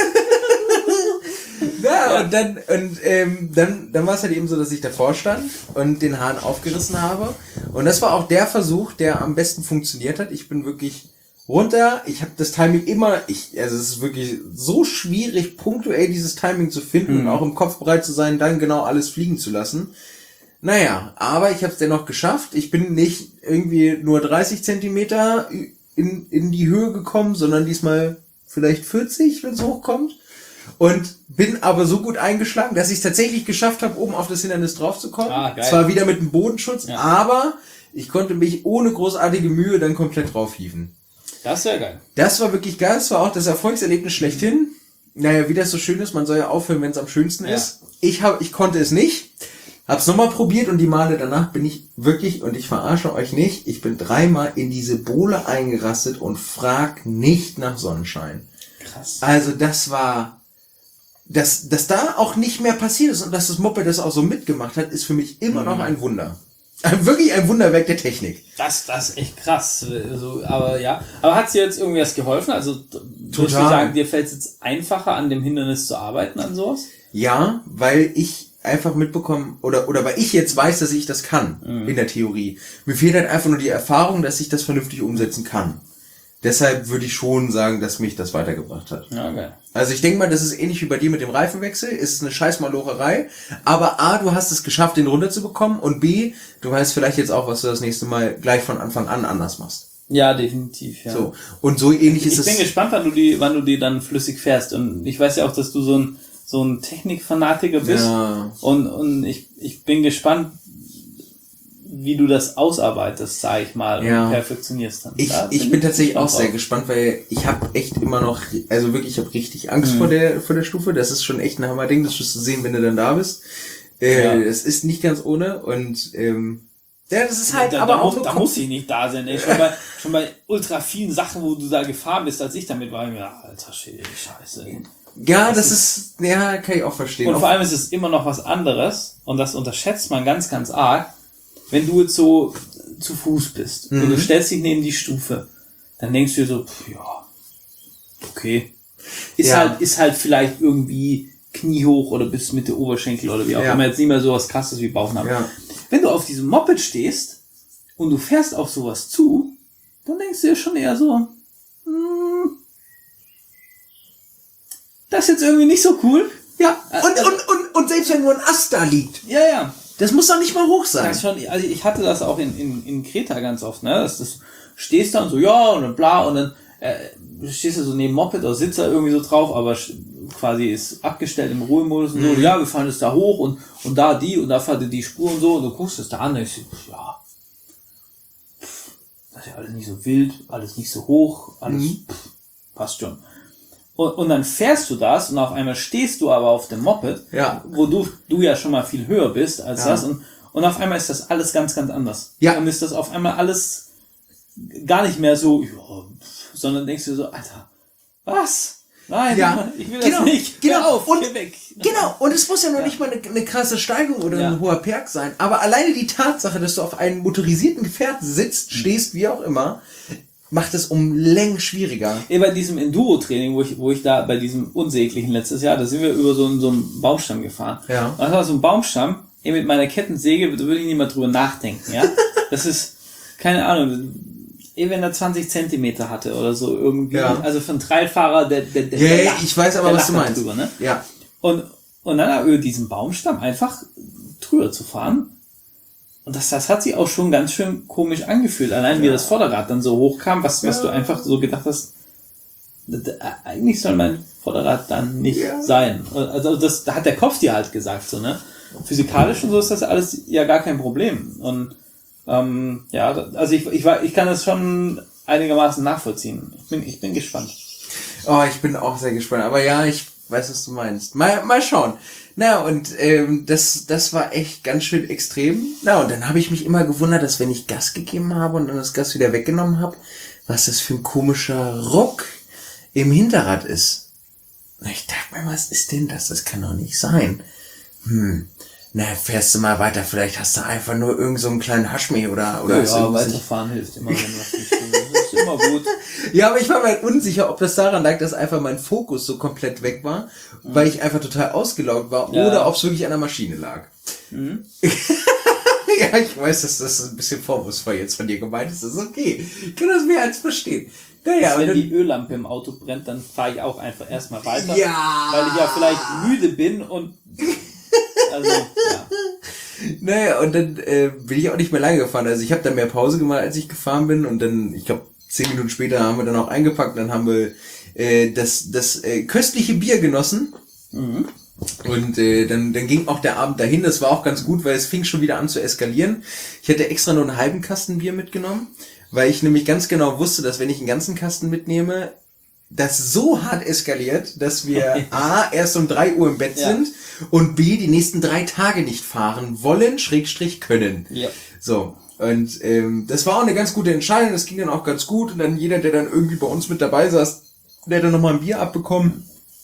Ja, ja, und dann und ähm, dann dann war es halt eben so, dass ich davor stand und den Hahn aufgerissen habe. Und das war auch der Versuch, der am besten funktioniert hat. Ich bin wirklich runter. Ich habe das Timing immer, ich also es ist wirklich so schwierig, punktuell dieses Timing zu finden mhm. und auch im Kopf bereit zu sein, dann genau alles fliegen zu lassen. Naja, aber ich habe es dennoch geschafft. Ich bin nicht irgendwie nur dreißig Zentimeter in, in die Höhe gekommen, sondern diesmal vielleicht vierzig, wenn es hochkommt. Und bin aber so gut eingeschlagen, dass ich es tatsächlich geschafft habe, oben auf das Hindernis draufzukommen. Ah, geil. Zwar wieder mit dem Bodenschutz, ja. aber ich konnte mich ohne großartige Mühe dann komplett draufhieven. Das wäre geil. Das war wirklich geil. Das war auch das Erfolgserlebnis schlechthin. Naja, wie das so schön ist, man soll ja aufhören, wenn es am schönsten ja. ist. Ich hab, ich konnte es nicht. Hab's nochmal probiert und die Male danach bin ich wirklich, und ich verarsche euch nicht, ich bin dreimal in diese Bohle eingerastet und frag nicht nach Sonnenschein. Krass. Also das war, dass, dass da auch nicht mehr passiert ist und dass das Moped das auch so mitgemacht hat, ist für mich immer mhm. noch ein Wunder. Wirklich ein Wunderwerk der Technik. Das, das ist echt krass. Also, aber ja, aber hat's dir jetzt irgendwie was geholfen? Also würdest du sagen, dir fällt es jetzt einfacher, an dem Hindernis zu arbeiten, an sowas? Ja, weil ich einfach mitbekommen, oder oder weil ich jetzt weiß, dass ich das kann, mhm. in der Theorie. Mir fehlt halt einfach nur die Erfahrung, dass ich das vernünftig umsetzen kann. Deshalb würde ich schon sagen, dass mich das weitergebracht hat. Ja, okay. Also ich denke mal, das ist ähnlich wie bei dir mit dem Reifenwechsel, ist eine scheiß Malocherei, aber A, du hast es geschafft, den runterzubekommen und B, du weißt vielleicht jetzt auch, was du das nächste Mal gleich von Anfang an anders machst. Ja, definitiv, ja. So. Und so ähnlich ist ich es. Ich bin gespannt, wann du die, wann du die dann flüssig fährst und ich weiß ja auch, dass du so ein so ein Technikfanatiker bist ja. und und ich ich bin gespannt, wie du das ausarbeitest, sag ich mal, ja. und perfektionierst dann. Ich, ich bin, bin tatsächlich auch sehr gespannt, weil ich habe echt immer noch, also wirklich, ich habe richtig Angst mhm. vor der vor der Stufe. Das ist schon echt ein Hammerding, das wirst du sehen, wenn du dann da bist. Äh, ja. Es ist nicht ganz ohne und ähm, ja, das ist halt da, aber da auch muss, da muss ich nicht da sein. Ey. Schon bei schon bei ultra vielen Sachen, wo du da gefahren bist, als ich damit war, ich mir, alter Schwede, Scheiße. Ey. Ja, das, das ist, ja, kann ich auch verstehen. Und vor allem ist es immer noch was anderes, und das unterschätzt man ganz, ganz arg, wenn du jetzt so zu Fuß bist mhm. und du stellst dich neben die Stufe, dann denkst du dir so, pff, ja, okay. Ist ja. halt, ist halt vielleicht irgendwie kniehoch oder bis Mitte Oberschenkel oder wie auch ja. immer, jetzt nicht mehr so was Krasses wie Bauchnabel. Ja. Wenn du auf diesem Moped stehst und du fährst auf sowas zu, dann denkst du dir schon eher so, hm, das ist jetzt irgendwie nicht so cool. Ja, und, also, und, und, und selbst wenn nur ein Ast da liegt. Ja, ja. Das muss doch nicht mal hoch sein. Das schon, also ich hatte das auch in, in, in Kreta ganz oft, ne, dass das stehst da und so, ja, und dann bla, und dann äh, stehst du so neben Moped oder sitzt da irgendwie so drauf, aber quasi ist abgestellt im Ruhemodus und so, mhm. ja, wir fahren jetzt da hoch und, und da die und da fährt die Spur und so, und du guckst es da an und ich so, ja, pff, das ist ja alles nicht so wild, alles nicht so hoch, alles mhm. pff, passt schon. Und, und dann fährst du das und auf einmal stehst du aber auf dem Moped, ja. wo du, du ja schon mal viel höher bist als ja. das, und, und auf einmal ist das alles ganz, ganz anders. Ja. Und ist das auf einmal alles gar nicht mehr so, ja, sondern denkst du so, Alter, was? Nein, ja. ich will genau. das nicht. Genau. Hör auf, und, geh weg. Genau, und es muss ja noch ja. nicht mal eine, eine krasse Steigung oder ja. ein hoher Berg sein, aber alleine die Tatsache, dass du auf einem motorisierten Gefährt sitzt, stehst, wie auch immer, macht es um Längen schwieriger. Ey, bei diesem Enduro-Training, wo ich, wo ich da bei diesem unsäglichen letztes Jahr, da sind wir über so einen, so einen Baumstamm gefahren. Ja. Und das war so ein Baumstamm, ey, mit meiner Kettensäge würde ich nicht mal drüber nachdenken, ja. Das ist, keine Ahnung, ey, wenn er zwanzig Zentimeter hatte oder so irgendwie, ja. also für einen Trailfahrer, der, der, der, yeah, der lacht, ich weiß aber, was du meinst. Drüber, ne? Ja. Und, und dann über diesen Baumstamm einfach drüber zu fahren. Und das, das hat sich auch schon ganz schön komisch angefühlt. Allein wie ja. das Vorderrad dann so hochkam, was, was ja. du einfach so gedacht hast, eigentlich soll mein Vorderrad dann nicht ja. sein. Also das da hat der Kopf dir halt gesagt, so, ne? Physikalisch und so ist das alles ja gar kein Problem. Und ähm, ja, also ich, ich, ich kann das schon einigermaßen nachvollziehen. Ich bin, ich bin gespannt. Oh, ich bin auch sehr gespannt. Aber ja, ich weiß, was du meinst. Mal, mal schauen. Na, und ähm, das das war echt ganz schön extrem. Na, und dann habe ich mich immer gewundert, dass wenn ich Gas gegeben habe und dann das Gas wieder weggenommen habe, was das für ein komischer Ruck im Hinterrad ist. Na, ich dachte mir, was ist denn das? Das kann doch nicht sein. Hm, na, fährst du mal weiter, vielleicht hast du einfach nur irgend so einen kleinen Haschmeh oder... oder ja, ja weiterfahren hilft immer, wenn was nicht stimmt. Das ist immer gut. Ja, aber ich war mir unsicher, ob das daran lag, dass einfach mein Fokus so komplett weg war, mhm. weil ich einfach total ausgelaugt war, ja. oder ob es wirklich an der Maschine lag. Mhm. Ja, ich weiß, dass das ein bisschen vorwurfsvoll jetzt von dir gemeint ist. Das ist okay. Ich kann das mehr als verstehen. Naja, wenn dann, die Öllampe im Auto brennt, dann fahre ich auch einfach erstmal weiter. Ja. Weil ich ja vielleicht müde bin und... Also, ja. Naja, und dann äh, bin ich auch nicht mehr lange gefahren. Also ich habe dann mehr Pause gemacht, als ich gefahren bin. Und dann, ich glaube, zehn Minuten später haben wir dann auch eingepackt. Dann haben wir äh, das, das äh, köstliche Bier genossen. Mhm. Und äh, dann, dann ging auch der Abend dahin. Das war auch ganz gut, weil es fing schon wieder an zu eskalieren. Ich hätte extra nur einen halben Kasten Bier mitgenommen, weil ich nämlich ganz genau wusste, dass wenn ich einen ganzen Kasten mitnehme, das so hart eskaliert, dass wir A, erst um drei Uhr im Bett ja. sind und B, die nächsten drei Tage nicht fahren wollen, Schrägstrich können. Ja. So. Und ähm, das war auch eine ganz gute Entscheidung, das ging dann auch ganz gut. Und dann jeder, der dann irgendwie bei uns mit dabei saß, der hat dann nochmal ein Bier abbekommen.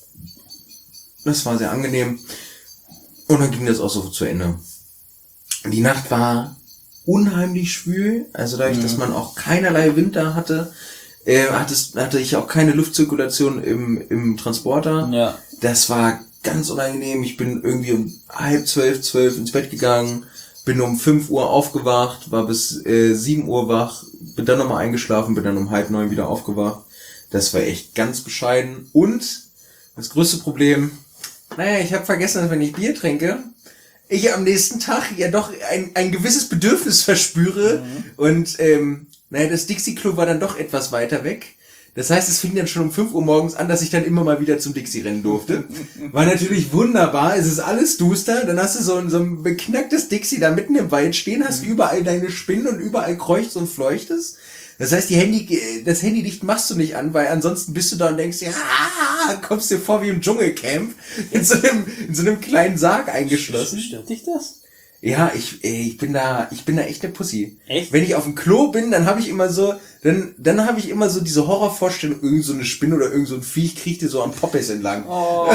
Das war sehr angenehm. Und dann ging das auch so zu Ende. Die Nacht war unheimlich schwül, also dadurch, mhm. dass man auch keinerlei Wind da hatte, äh, hatte, hatte ich auch keine Luftzirkulation im, im Transporter. Ja. Das war ganz unangenehm. Ich bin irgendwie um halb zwölf, zwölf ins Bett gegangen, bin um fünf Uhr aufgewacht, war bis äh, sieben Uhr wach, bin dann nochmal eingeschlafen, bin dann um halb neun wieder aufgewacht. Das war echt ganz bescheiden. Und das größte Problem, naja, ich habe vergessen, dass wenn ich Bier trinke, ich am nächsten Tag ja doch ein, ein gewisses Bedürfnis verspüre. Mhm. Und ähm, naja, das Dixie-Klo war dann doch etwas weiter weg. Das heißt, es fing dann schon um fünf Uhr morgens an, dass ich dann immer mal wieder zum Dixie rennen durfte. War natürlich wunderbar, es ist alles duster, dann hast du so ein, so ein beknacktes Dixie da mitten im Wald stehen, hast überall deine Spinnen und überall kreuchst und fleuchtest. Das heißt, die Handy, das Handylicht machst du nicht an, weil ansonsten bist du da und denkst, ja, kommst dir vor wie im Dschungelcamp, in so einem, in so einem kleinen Sarg eingeschlossen. Stört dich das? Ja, ich, ey, ich bin da, ich bin da echt eine Pussy. Echt? Wenn ich auf dem Klo bin, dann habe ich immer so, dann, dann habe ich immer so diese Horrorvorstellung, irgend so eine Spinne oder irgend so ein Viech kriecht dir so am Poppes entlang. Oh,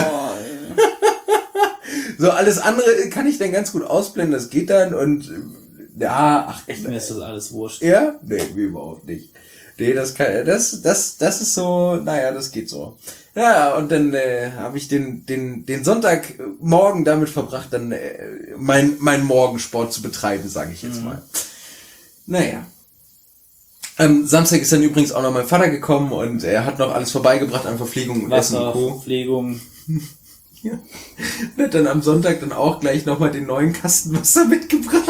So, alles andere kann ich dann ganz gut ausblenden, das geht dann und, ja, ach, echt, mir ist das alles wurscht. Ja? Nee, mir überhaupt nicht. Nee, das kann, das, das, das ist so, naja, das geht so. Ja, und dann äh, habe ich den, den, den Sonntagmorgen damit verbracht, dann äh, mein, mein Morgensport zu betreiben, sage ich jetzt mal. Naja. Am Samstag ist dann übrigens auch noch mein Vater gekommen und er hat noch alles vorbeigebracht an Verpflegung und Essen und Co. Verpflegung. Ja. Und hat dann am Sonntag dann auch gleich nochmal den neuen Kasten Wasser mitgebracht.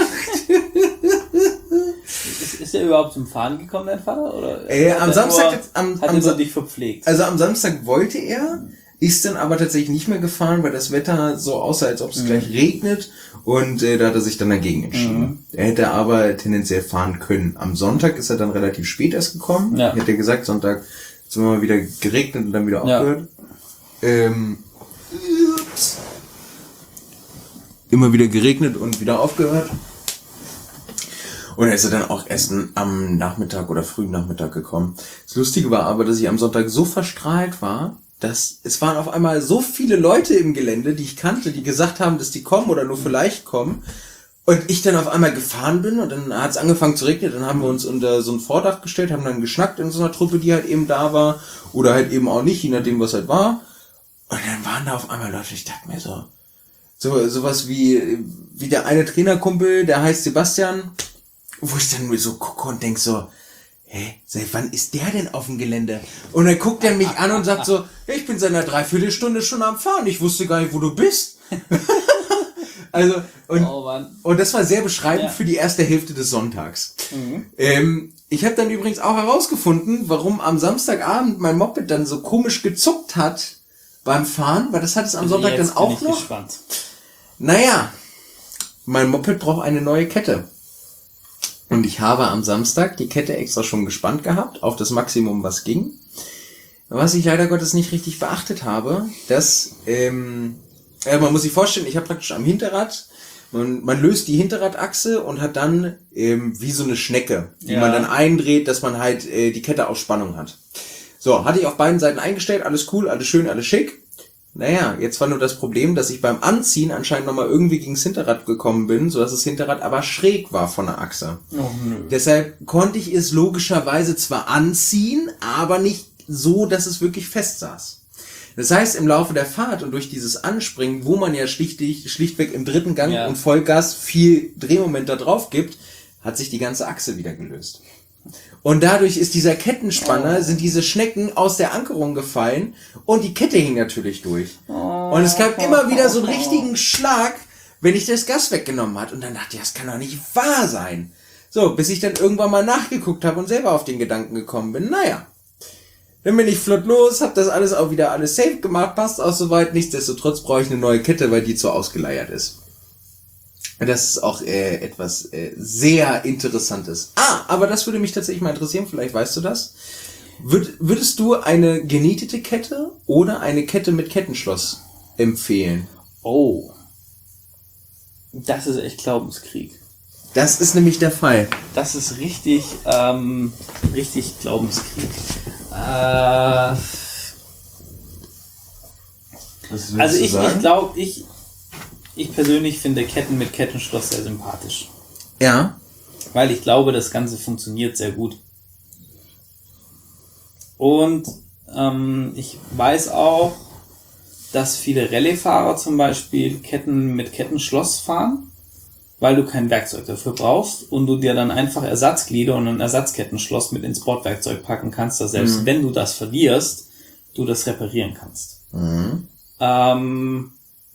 Ist, ist er überhaupt zum Fahren gekommen, dein Vater? Oder äh, am Samstag nur, am, hat am, er so dich verpflegt? Also am Samstag wollte er, ist dann aber tatsächlich nicht mehr gefahren, weil das Wetter so aussah, als ob es mhm. gleich regnet und äh, da hat er sich dann dagegen entschieden. Mhm. Er hätte aber tendenziell fahren können. Am Sonntag ist er dann relativ spät erst gekommen. Ja. Hätte er gesagt, Sonntag ist immer mal wieder geregnet und dann wieder aufgehört. Ja. Ähm, ups. Immer wieder geregnet und wieder aufgehört. Und er ist ja dann auch erst am Nachmittag oder frühen Nachmittag gekommen. Das Lustige war aber, dass ich am Sonntag so verstrahlt war, dass es waren auf einmal so viele Leute im Gelände, die ich kannte, die gesagt haben, dass die kommen oder nur vielleicht kommen. Und ich dann auf einmal gefahren bin und dann hat es angefangen zu regnen. Dann haben wir uns unter so ein Vordach gestellt, haben dann geschnackt in so einer Truppe, die halt eben da war. Oder halt eben auch nicht, je nachdem, was halt war. Und dann waren da auf einmal Leute, ich dachte mir so, so sowas wie, wie der eine Trainerkumpel, der heißt Sebastian, wo ich dann nur so gucke und denk so, hä, seit wann ist der denn auf dem Gelände? Und dann guckt er mich an und sagt so, ich bin seit einer Dreiviertelstunde schon am Fahren, ich wusste gar nicht, wo du bist. Also, und, oh, und das war sehr beschreibend ja. für die erste Hälfte des Sonntags. Mhm. Ähm, ich habe dann übrigens auch herausgefunden, warum am Samstagabend mein Moped dann so komisch gezuckt hat beim Fahren, weil das hat es am Sonntag dann auch bin ich noch. Gespannt. Naja, mein Moped braucht eine neue Kette. Und ich habe am Samstag die Kette extra schon gespannt gehabt, auf das Maximum, was ging. Was ich leider Gottes nicht richtig beachtet habe, dass, ähm, äh, man muss sich vorstellen, ich habe praktisch am Hinterrad, man, man löst die Hinterradachse und hat dann ähm, wie so eine Schnecke, die ja. man dann eindreht, dass man halt äh, die Kette auf Spannung hat. So, hatte ich auf beiden Seiten eingestellt, alles cool, alles schön, alles schick. Naja, jetzt war nur das Problem, dass ich beim Anziehen anscheinend nochmal irgendwie gegens Hinterrad gekommen bin, sodass das Hinterrad aber schräg war von der Achse. Oh, nö. Deshalb konnte ich es logischerweise zwar anziehen, aber nicht so, dass es wirklich fest saß. Das heißt, im Laufe der Fahrt und durch dieses Anspringen, wo man ja schlichtweg, schlichtweg im dritten Gang ja. und Vollgas viel Drehmoment da drauf gibt, hat sich die ganze Achse wieder gelöst. Und dadurch ist dieser Kettenspanner, oh. sind diese Schnecken aus der Ankerung gefallen und die Kette hing natürlich durch. Oh. Und es gab immer wieder so einen richtigen Schlag, wenn ich das Gas weggenommen hat. Und dann dachte ich, das kann doch nicht wahr sein. So, bis ich dann irgendwann mal nachgeguckt habe und selber auf den Gedanken gekommen bin, naja. Dann bin ich flott los, hab das alles auch wieder alles safe gemacht, passt auch soweit. Nichtsdestotrotz brauche ich eine neue Kette, weil die zu ausgeleiert ist. Das ist auch äh, etwas äh, sehr Interessantes. Ah, aber das würde mich tatsächlich mal interessieren, vielleicht weißt du das. Würd, würdest du eine genietete Kette oder eine Kette mit Kettenschloss empfehlen? Oh. Das ist echt Glaubenskrieg. Das ist nämlich der Fall. Das ist richtig, ähm, richtig Glaubenskrieg. Äh, also ich, ich glaube, ich... Ich persönlich finde Ketten mit Kettenschloss sehr sympathisch. Ja. Weil ich glaube, das Ganze funktioniert sehr gut. Und ähm, ich weiß auch, dass viele Rallye-Fahrer zum Beispiel Ketten mit Kettenschloss fahren, weil du kein Werkzeug dafür brauchst und du dir dann einfach Ersatzglieder und ein Ersatzkettenschloss mit ins Bordwerkzeug packen kannst, dass selbst mhm. wenn du das verlierst, du das reparieren kannst. Mhm. Ähm...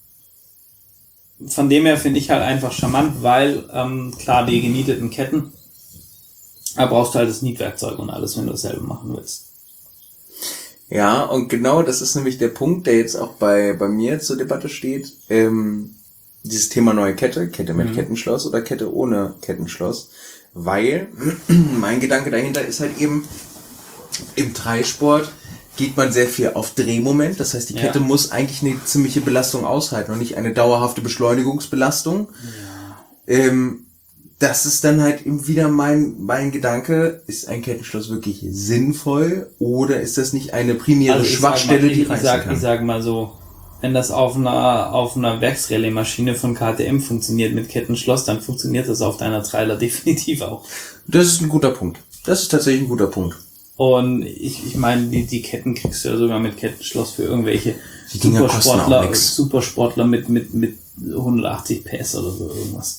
Von dem her finde ich halt einfach charmant, weil, ähm, klar, die genieteten Ketten, da brauchst du halt das Nietwerkzeug und alles, wenn du dasselbe machen willst. Ja, und genau das ist nämlich der Punkt, der jetzt auch bei bei mir zur Debatte steht. Ähm, dieses Thema neue Kette, Kette mit mhm. Kettenschloss oder Kette ohne Kettenschloss. Weil mein Gedanke dahinter ist halt eben, im Dreisport geht man sehr viel auf Drehmoment. Das heißt, die Kette ja. muss eigentlich eine ziemliche Belastung aushalten und nicht eine dauerhafte Beschleunigungsbelastung. Ja. Ähm, das ist dann halt eben wieder mein, mein Gedanke, ist ein Kettenschloss wirklich sinnvoll oder ist das nicht eine primäre Also ich Schwachstelle, sag mal, die ich, ich, reißen sag, kann? ich sag mal so, wenn das auf einer, auf einer Werksrallye-Maschine von K T M funktioniert mit Kettenschloss, dann funktioniert das auf deiner Trailer definitiv auch. Das ist ein guter Punkt. Das ist tatsächlich ein guter Punkt. Und ich, ich meine, die, die Ketten kriegst du ja sogar mit Kettenschloss für irgendwelche Die Dinger kosten auch Supersportler, nix. Supersportler mit, mit, mit hundertachtzig P S oder so irgendwas.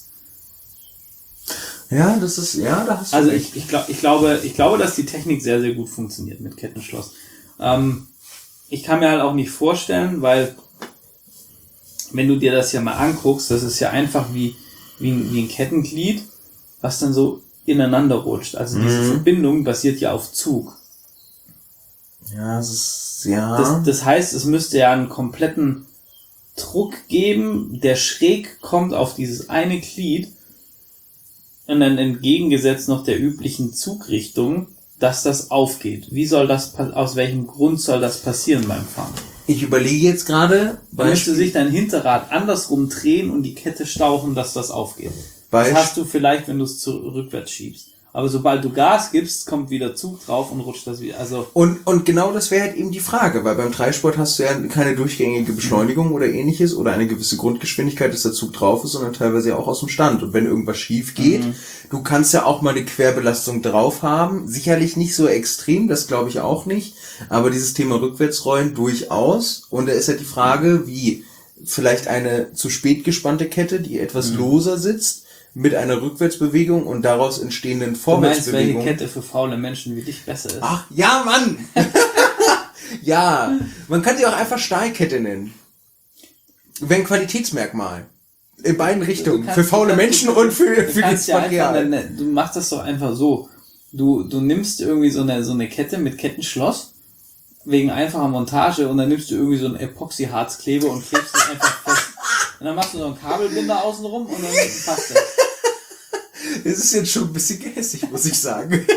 Ja, das ist, ja, da hast du Also recht. ich, ich, glaub, ich, glaube, ich glaube, dass die Technik sehr, sehr gut funktioniert mit Kettenschloss. Ähm, ich kann mir halt auch nicht vorstellen, weil wenn du dir das ja mal anguckst, das ist ja einfach wie, wie, ein, wie ein Kettenglied, was dann so ineinander rutscht. Also diese Mhm. Verbindung basiert ja auf Zug. Ja, das ist, ja. Das, das heißt, es müsste ja einen kompletten Druck geben, der schräg kommt auf dieses eine Glied und dann entgegengesetzt noch der üblichen Zugrichtung, dass das aufgeht. Wie soll das, pa- aus welchem Grund soll das passieren beim Fahren? Ich überlege jetzt gerade, Da müsste sich dein Hinterrad andersrum drehen und die Kette stauchen, dass das aufgeht. Das Beisp- hast du vielleicht, wenn du es zu, rückwärts schiebst. Aber sobald du Gas gibst, kommt wieder Zug drauf und rutscht das wieder. Also Und, und genau das wäre halt eben die Frage, weil beim Dreisport hast du ja keine durchgängige Beschleunigung oder ähnliches oder eine gewisse Grundgeschwindigkeit, dass der Zug drauf ist, sondern teilweise ja auch aus dem Stand. Und wenn irgendwas schief geht, Mhm. du kannst ja auch mal eine Querbelastung drauf haben. Sicherlich nicht so extrem, das glaube ich auch nicht. Aber dieses Thema Rückwärtsrollen durchaus. Und da ist halt die Frage, wie vielleicht eine zu spät gespannte Kette, die etwas Mhm. loser sitzt, mit einer Rückwärtsbewegung und daraus entstehenden du meinst, welche Vorwärtsbewegungen. Kette für faule Menschen wie dich besser ist? Ach, ja, Mann! Ja, man kann sie auch einfach Stahlkette nennen. Wäre ein Qualitätsmerkmal. In beiden Richtungen. Du kannst- Für faule du kannst- Menschen du- und für, du für das kannst ja einfach Material. eine, du machst das doch einfach so. Du, du nimmst irgendwie so eine, so eine Kette mit Kettenschloss wegen einfacher Montage und dann nimmst du irgendwie so einen Epoxy-Harzkleber und klebst es einfach fest. Und dann machst du so einen Kabelbinder außenrum und dann passt das. Das ist jetzt schon ein bisschen gehässig, muss ich sagen.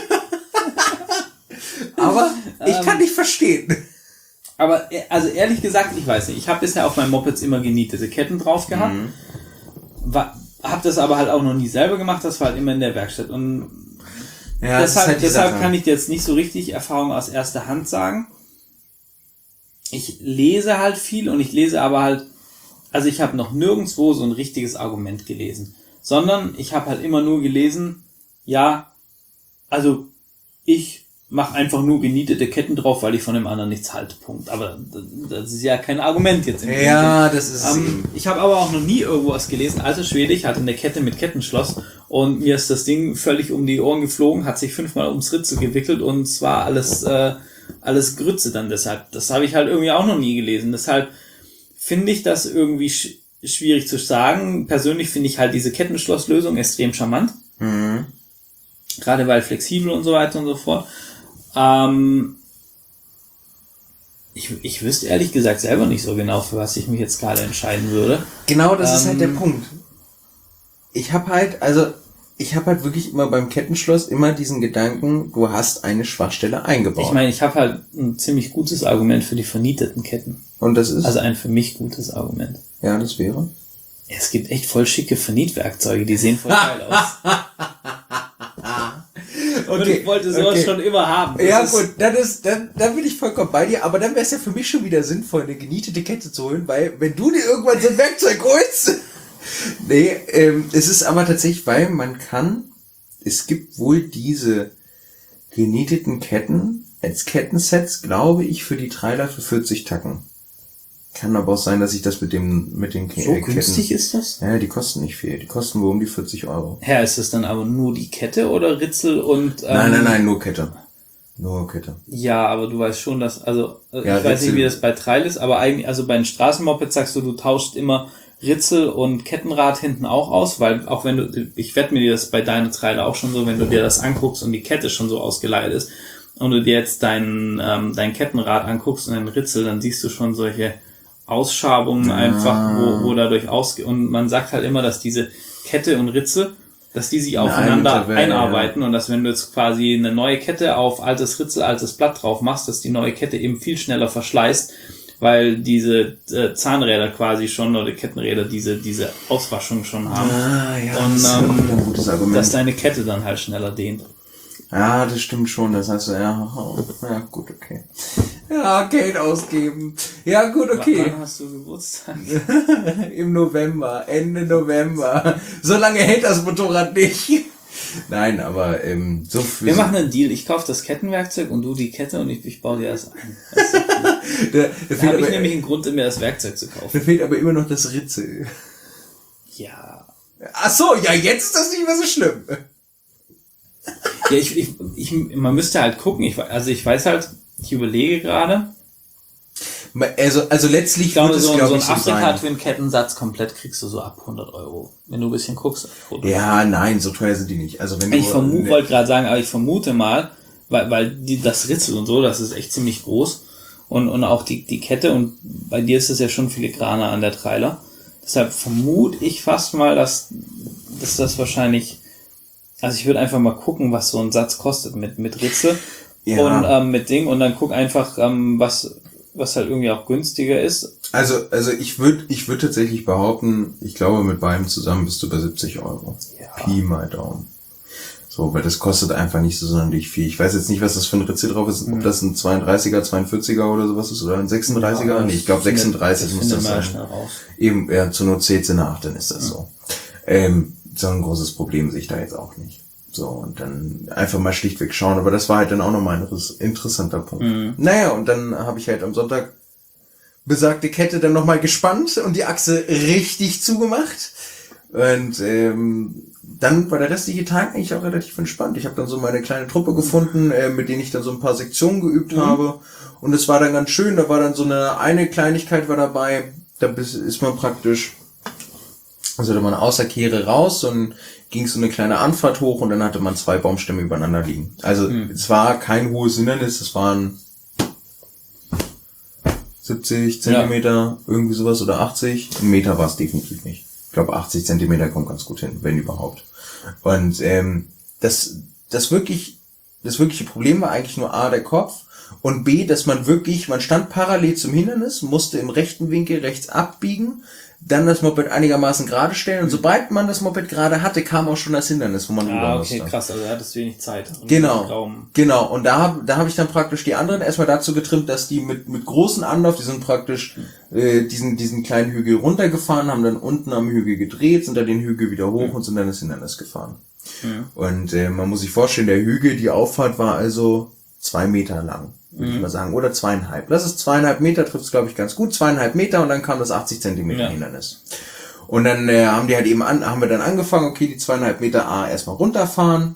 Aber ich Ähm. kann dich verstehen. Aber äh, also ehrlich gesagt, ich weiß nicht. Ich habe bisher auf meinen Mopeds immer genietete Ketten drauf gehabt. Mhm. Habe das aber halt auch noch nie selber gemacht. Das war halt immer in der Werkstatt. Und Ja, das ist deshalb, halt die deshalb Sache. kann ich dir jetzt nicht so richtig Erfahrung aus erster Hand sagen. Ich lese halt viel und ich lese aber halt, also ich habe noch nirgendwo so ein richtiges Argument gelesen, sondern ich habe halt immer nur gelesen, ja, also ich mache einfach nur genietete Ketten drauf, weil ich von dem anderen nichts halte, Punkt. Aber das ist ja kein Argument jetzt. Im Ja, das ist es ähm, eben. ich habe aber auch noch nie irgendwo was gelesen. Alter Schwede, ich hatte eine Kette mit Kettenschloss und mir ist das Ding völlig um die Ohren geflogen, hat sich fünfmal ums Ritzel gewickelt und es war alles, äh, alles Grütze dann deshalb. Das habe ich halt irgendwie auch noch nie gelesen. Deshalb finde ich das irgendwie sch- schwierig zu sagen. Persönlich finde ich halt diese Kettenschlosslösung extrem charmant. Mhm. Gerade weil flexibel und so weiter und so fort. Ähm, ich, ich wüsste ehrlich gesagt selber nicht so genau, für was ich mich jetzt gerade entscheiden würde. Genau, das ist halt der Ähm, Punkt. Ich habe halt, also ich habe halt wirklich immer beim Kettenschloss immer diesen Gedanken, du hast eine Schwachstelle eingebaut. Ich meine, ich habe halt ein ziemlich gutes Argument für die vernieteten Ketten. Und das ist? Also ein für mich gutes Argument. ja, das wäre. Es gibt echt voll schicke Vernietwerkzeuge, die sehen voll geil aus. Und ich wollte sowas okay. schon immer haben. Das Ja ist- gut, dann ist, dann, dann bin ich vollkommen bei dir, aber dann wäre es ja für mich schon wieder sinnvoll, eine genietete Kette zu holen, weil wenn du dir irgendwann so ein Werkzeug holst, nee, ähm, es ist aber tatsächlich, weil man kann, es gibt wohl diese genieteten Ketten als Kettensets, glaube ich, für die Trailer für vierzig Tacken. Kann aber auch sein, dass ich das mit dem, mit den Ke- So äh, Ketten, günstig ist das? ja, die kosten nicht viel, die kosten wohl um die vierzig Euro. Ja, ist das dann aber nur die Kette oder Ritzel und... Ähm, Nein, nein, nein, nur Kette. Nur Kette. Ja, aber du weißt schon, dass, also, äh, Ja, ich weiß Ritzel- nicht, wie das bei Trail ist, aber eigentlich, also bei den Straßenmopeds sagst du, du tauschst immer Ritzel und Kettenrad hinten auch aus, weil auch wenn du, ich wette mir dir das bei deiner Trailer auch schon so, wenn du dir das anguckst und die Kette schon so ausgeleiert ist und du dir jetzt dein, ähm, dein Kettenrad anguckst und dein Ritzel, dann siehst du schon solche Ausschabungen einfach, wo, wo dadurch ausgeht. Und man sagt halt immer, dass diese Kette und Ritzel, dass die sich aufeinander Tabelle, einarbeiten und dass wenn du jetzt quasi eine neue Kette auf altes Ritzel, altes Blatt drauf machst, dass die neue Kette eben viel schneller verschleißt weil diese äh, Zahnräder quasi schon oder Kettenräder diese diese Auswaschung schon haben. Ah, ja, und das ist ähm, auch ein gutes Argument. dass deine Kette dann halt schneller dehnt. Ja, das stimmt schon. Das heißt, ja, ja, gut, okay. Ja, Geld ausgeben. Ja, gut, okay. Wann hast du Geburtstag? Im November, Ende November. So lange hält das Motorrad nicht. Nein, aber ähm, so für Wir so machen einen Deal. Ich kaufe das Kettenwerkzeug und du die Kette und ich, ich baue dir das ein. da, da, Da fehlt habe ich aber, nämlich einen Grund, mir das Werkzeug zu kaufen. da fehlt aber immer noch das Ritzel. Ja. Ach so, ja, jetzt ist das nicht mehr so schlimm. Ja, ich, ich, ich, man müsste halt gucken. Ich, also ich weiß halt, ich überlege gerade. Also, also letztlich Ich glaube, wird es, so, glaube so ein ich, so sein. Afrika-Twin-Kettensatz komplett kriegst du so ab hundert Euro. Wenn du ein bisschen guckst. Ja, nein, so teuer sind die nicht. Also wenn du Ich vermute, ne, wollte gerade sagen, aber ich vermute mal, weil, weil die, das Ritzel und so, das ist echt ziemlich groß. Und, und auch die, die Kette und bei dir ist es ja schon filigraner an der Trailer. Deshalb vermute ich fast mal, dass, dass das wahrscheinlich, also ich würde einfach mal gucken, was so ein Satz kostet mit, mit Ritzel Ja. und ähm, mit Ding und dann guck einfach, ähm, was, was halt irgendwie auch günstiger ist. Also, also ich würde, ich würde tatsächlich behaupten, ich glaube, mit beidem zusammen bist du bei siebzig Euro. Ja. Pi mal Daumen. So, weil das kostet einfach nicht so sonderlich viel. Ich weiß jetzt nicht, was das für ein Ritzel drauf ist, ob das ein zweiunddreißiger, zweiundvierziger oder sowas ist oder ein sechsunddreißiger. Ja, nee, ich glaube sechsunddreißig muss das sein. Schnell raus. Eben, ja, zur Not zählt's in der acht, dann ist das so. Ähm, so ein großes Problem sehe ich da jetzt auch nicht. So, und dann einfach mal schlichtweg schauen. Aber das war halt dann auch nochmal ein interessanter Punkt. Mhm. Naja, und dann habe ich halt am Sonntag besagte Kette dann nochmal gespannt und die Achse richtig zugemacht. Und ähm, dann war der restliche Tag eigentlich auch relativ entspannt. Ich habe dann so meine kleine Truppe gefunden, äh, mit denen ich dann so ein paar Sektionen geübt Mhm. habe. Und es war dann ganz schön. Da war dann so eine eine Kleinigkeit war dabei. Da bis- ist man praktisch, also da man außer Kehre raus und ging so eine kleine Anfahrt hoch und dann hatte man zwei Baumstämme übereinander liegen. Also Mhm. es war kein hohes Hindernis, es waren siebzig Zentimeter, irgendwie sowas oder achtzig. Ein Meter war es definitiv nicht. Ich glaube achtzig Zentimeter kommt ganz gut hin, wenn überhaupt. Und ähm, das, das wirklich, das wirkliche Problem war eigentlich nur A, der Kopf und B, dass man wirklich, man stand parallel zum Hindernis, musste im rechten Winkel rechts abbiegen, dann das Moped einigermaßen gerade stellen und sobald man das Moped gerade hatte, kam auch schon das Hindernis, wo man rüber Ah, musste. okay, krass, also da hattest du wenig Zeit. Und Genau, wenig Raum. genau. Und da habe da hab ich dann praktisch die anderen erstmal dazu getrimmt, dass die mit mit großen Anlauf, die sind praktisch äh, diesen diesen kleinen Hügel runtergefahren, haben dann unten am Hügel gedreht, sind dann den Hügel wieder hoch und sind dann das Hindernis gefahren. Mhm. Und äh, man muss sich vorstellen, der Hügel, die Auffahrt war also zwei Meter lang, würde ich mal sagen, oder zweieinhalb. Das ist zweieinhalb Meter, trifft es glaube ich ganz gut, zweieinhalb Meter und dann kam das achtzig Zentimeter Ja. Hindernis. Und dann äh, haben die halt eben an, haben wir dann angefangen, okay, die zweieinhalb Meter A erstmal runterfahren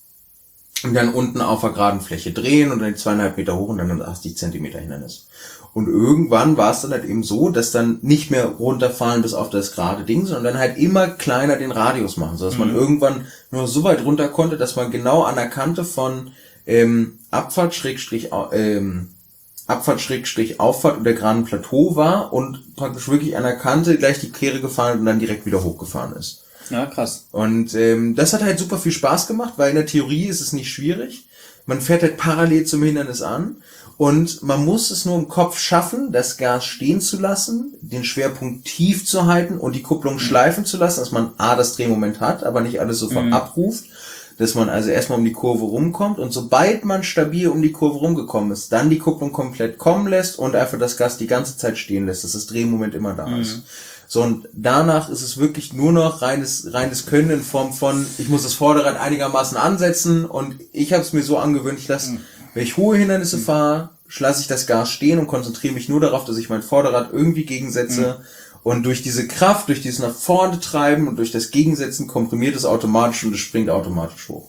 und dann unten auf der geraden Fläche drehen und dann die zweieinhalb Meter hoch und dann das achtzig Zentimeter Hindernis. Und irgendwann war es dann halt eben so, dass dann nicht mehr runterfallen bis auf das gerade Ding, sondern dann halt immer kleiner den Radius machen, sodass man irgendwann nur so weit runter konnte, dass man genau an der Kante von ähm, Abfahrt Schrägstrich ähm, Abfahrt Schrägstrich Auffahrt und der geraden Plateau war und praktisch wirklich an der Kante gleich die Kehre gefahren und dann direkt wieder hochgefahren ist. Ja, krass. Und ähm, das hat halt super viel Spaß gemacht, weil in der Theorie ist es nicht schwierig. Man fährt halt parallel zum Hindernis an und man muss es nur im Kopf schaffen, das Gas stehen zu lassen, den Schwerpunkt tief zu halten und die Kupplung schleifen zu lassen, dass man A, das Drehmoment hat, aber nicht alles sofort Mhm. abruft, dass man also erstmal um die Kurve rumkommt und sobald man stabil um die Kurve rumgekommen ist, dann die Kupplung komplett kommen lässt und einfach das Gas die ganze Zeit stehen lässt, dass das Drehmoment immer da ist. So, und danach ist es wirklich nur noch reines, reines Können in Form von, ich muss das Vorderrad einigermaßen ansetzen und ich habe es mir so angewöhnt, ich lasse, wenn ich hohe Hindernisse fahre, lasse ich das Gas stehen und konzentriere mich nur darauf, dass ich mein Vorderrad irgendwie gegensetze und durch diese Kraft, durch dieses nach vorne treiben und durch das Gegensetzen komprimiert es automatisch und es springt automatisch hoch.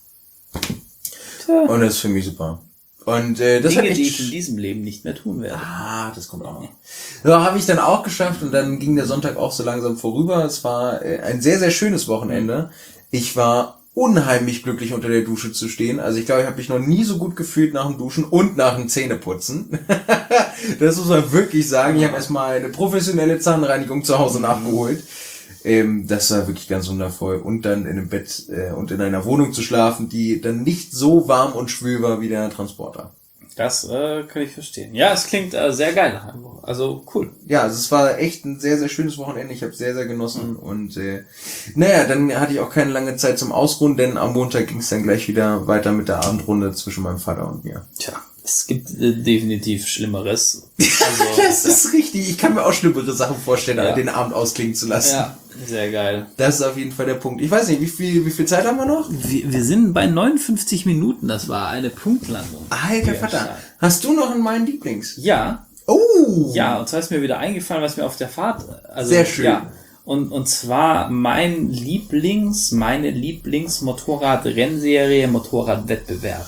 Tja. Und das ist für mich super. Und äh, das Dinge, hat echt die ich in diesem Leben nicht mehr tun werde. Ah, das kommt auch noch. So, habe ich dann auch geschafft und dann ging der Sonntag auch so langsam vorüber. Es war äh, ein sehr, sehr schönes Wochenende. Ich war unheimlich glücklich, unter der Dusche zu stehen. Also ich glaube, ich habe mich noch nie so gut gefühlt nach dem Duschen und nach dem Zähneputzen. Das muss man wirklich sagen. Ich habe erstmal eine professionelle Zahnreinigung zu Hause nachgeholt. Ähm, das war wirklich ganz wundervoll. Und dann in einem Bett äh, und in einer Wohnung zu schlafen, die dann nicht so warm und schwül war wie der Transporter. Das äh, kann ich verstehen. Ja, es klingt äh, sehr geil nach Hamburg. Also cool. Ja, also es war echt ein sehr, sehr schönes Wochenende. Ich habe sehr, sehr genossen. Mhm. Und äh, naja, dann hatte ich auch keine lange Zeit zum Ausruhen, denn am Montag ging es dann gleich wieder weiter mit der Abendrunde zwischen meinem Vater und mir. Tja, es gibt äh, definitiv Schlimmeres. Also, das ist ja. richtig. Ich kann mir auch schlimmere Sachen vorstellen, ja. den Abend ausklingen zu lassen. Ja, sehr geil. Das ist auf jeden Fall der Punkt. Ich weiß nicht, wie viel, wie viel Zeit haben wir noch? Wir, wir sind bei neunundfünfzig Minuten. Das war eine Punktlandung. Alter Vater. Hast du noch einen meinen Lieblings? Ja. Oh! Ja, und zwar ist mir wieder eingefallen, was mir auf der Fahrt... Also, sehr schön. Ja, und, und zwar mein Lieblings, meine Lieblings-Motorrad-Rennserie, Motorradwettbewerb.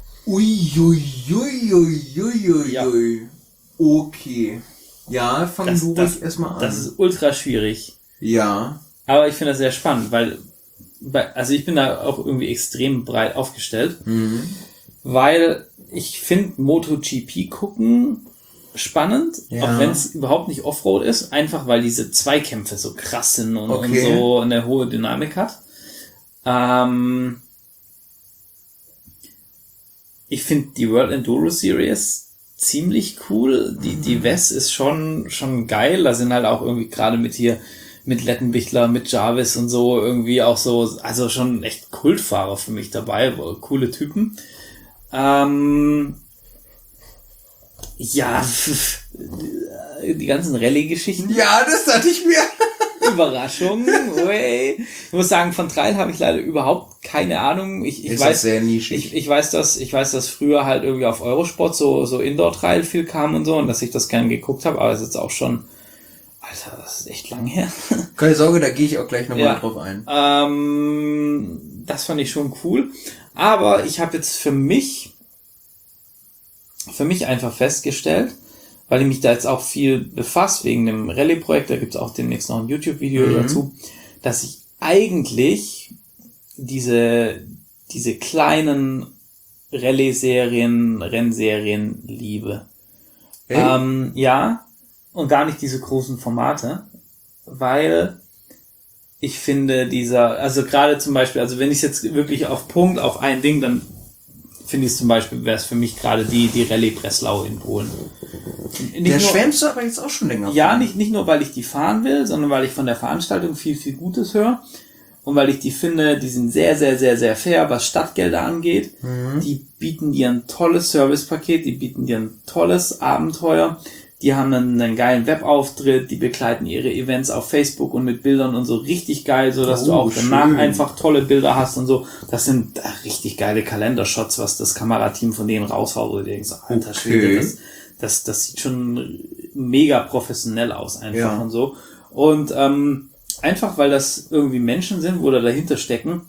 Uiuiuiuiui. Ja. Okay. Ja, fang das, du das, ruhig erstmal an. Das ist ultra schwierig. Ja. Aber ich finde das sehr spannend, weil, also ich bin da auch irgendwie extrem breit aufgestellt, mhm. weil ich finde MotoGP gucken spannend, ja. auch wenn es überhaupt nicht Offroad ist, einfach weil diese Zweikämpfe so krass sind und, okay. und so eine hohe Dynamik hat. Ähm, ich finde die World Enduro Series ziemlich cool. Die, mhm. die W E S ist schon, schon geil. Da sind halt auch irgendwie gerade mit hier, mit Lettenbichler, mit Jarvis und so irgendwie auch so, also schon echt Kultfahrer für mich dabei. Coole Typen. Ähm, ja, die ganzen Rallye-Geschichten. Ja, das dachte ich mir. Überraschung. Ui. Ich muss sagen, von Trail habe ich leider überhaupt keine Ahnung. Ich, ich ist weiß, sehr nischig. Ich, ich weiß, dass ich weiß, dass früher halt irgendwie auf Eurosport so so Indoor-Trail viel kam und so und dass ich das gern geguckt habe, aber es ist jetzt auch schon, Alter, das ist echt lang her. Keine Sorge, da gehe ich auch gleich nochmal ja. drauf ein. Ähm, das fand ich schon cool. Aber ich habe jetzt für mich für mich einfach festgestellt, weil ich mich da jetzt auch viel befasse wegen dem Rallye-Projekt, da gibt es auch demnächst noch ein YouTube-Video mhm. dazu, dass ich eigentlich diese, diese kleinen Rallye-Serien, Rennserien liebe. Hey. Ähm, ja, und gar nicht diese großen Formate, weil ich finde dieser, also gerade zum Beispiel, also wenn ich jetzt wirklich auf Punkt, auf ein Ding, dann finde ich es zum Beispiel, wäre es für mich gerade die, die Rallye Breslau in Polen. Nicht der nur, schwärmst du aber jetzt auch schon länger. Ja, nicht, nicht nur, weil ich die fahren will, sondern weil ich von der Veranstaltung viel, viel Gutes höre. Und weil ich die finde, die sind sehr, sehr, sehr, sehr fair, was Stadtgelder angeht. Mhm. Die bieten dir ein tolles Servicepaket, die bieten dir ein tolles Abenteuer. Die haben einen, einen geilen Webauftritt, die begleiten ihre Events auf Facebook und mit Bildern und so richtig geil, so dass oh, du auch danach schön. einfach tolle Bilder hast und so. Das sind ach, richtig geile Kalendershots, was das Kamerateam von denen raushaut, wo du denkst, alter okay. Schwede, das, das, das sieht schon mega professionell aus einfach ja. und so. Und ähm, einfach, weil das irgendwie Menschen sind, wo da dahinter stecken,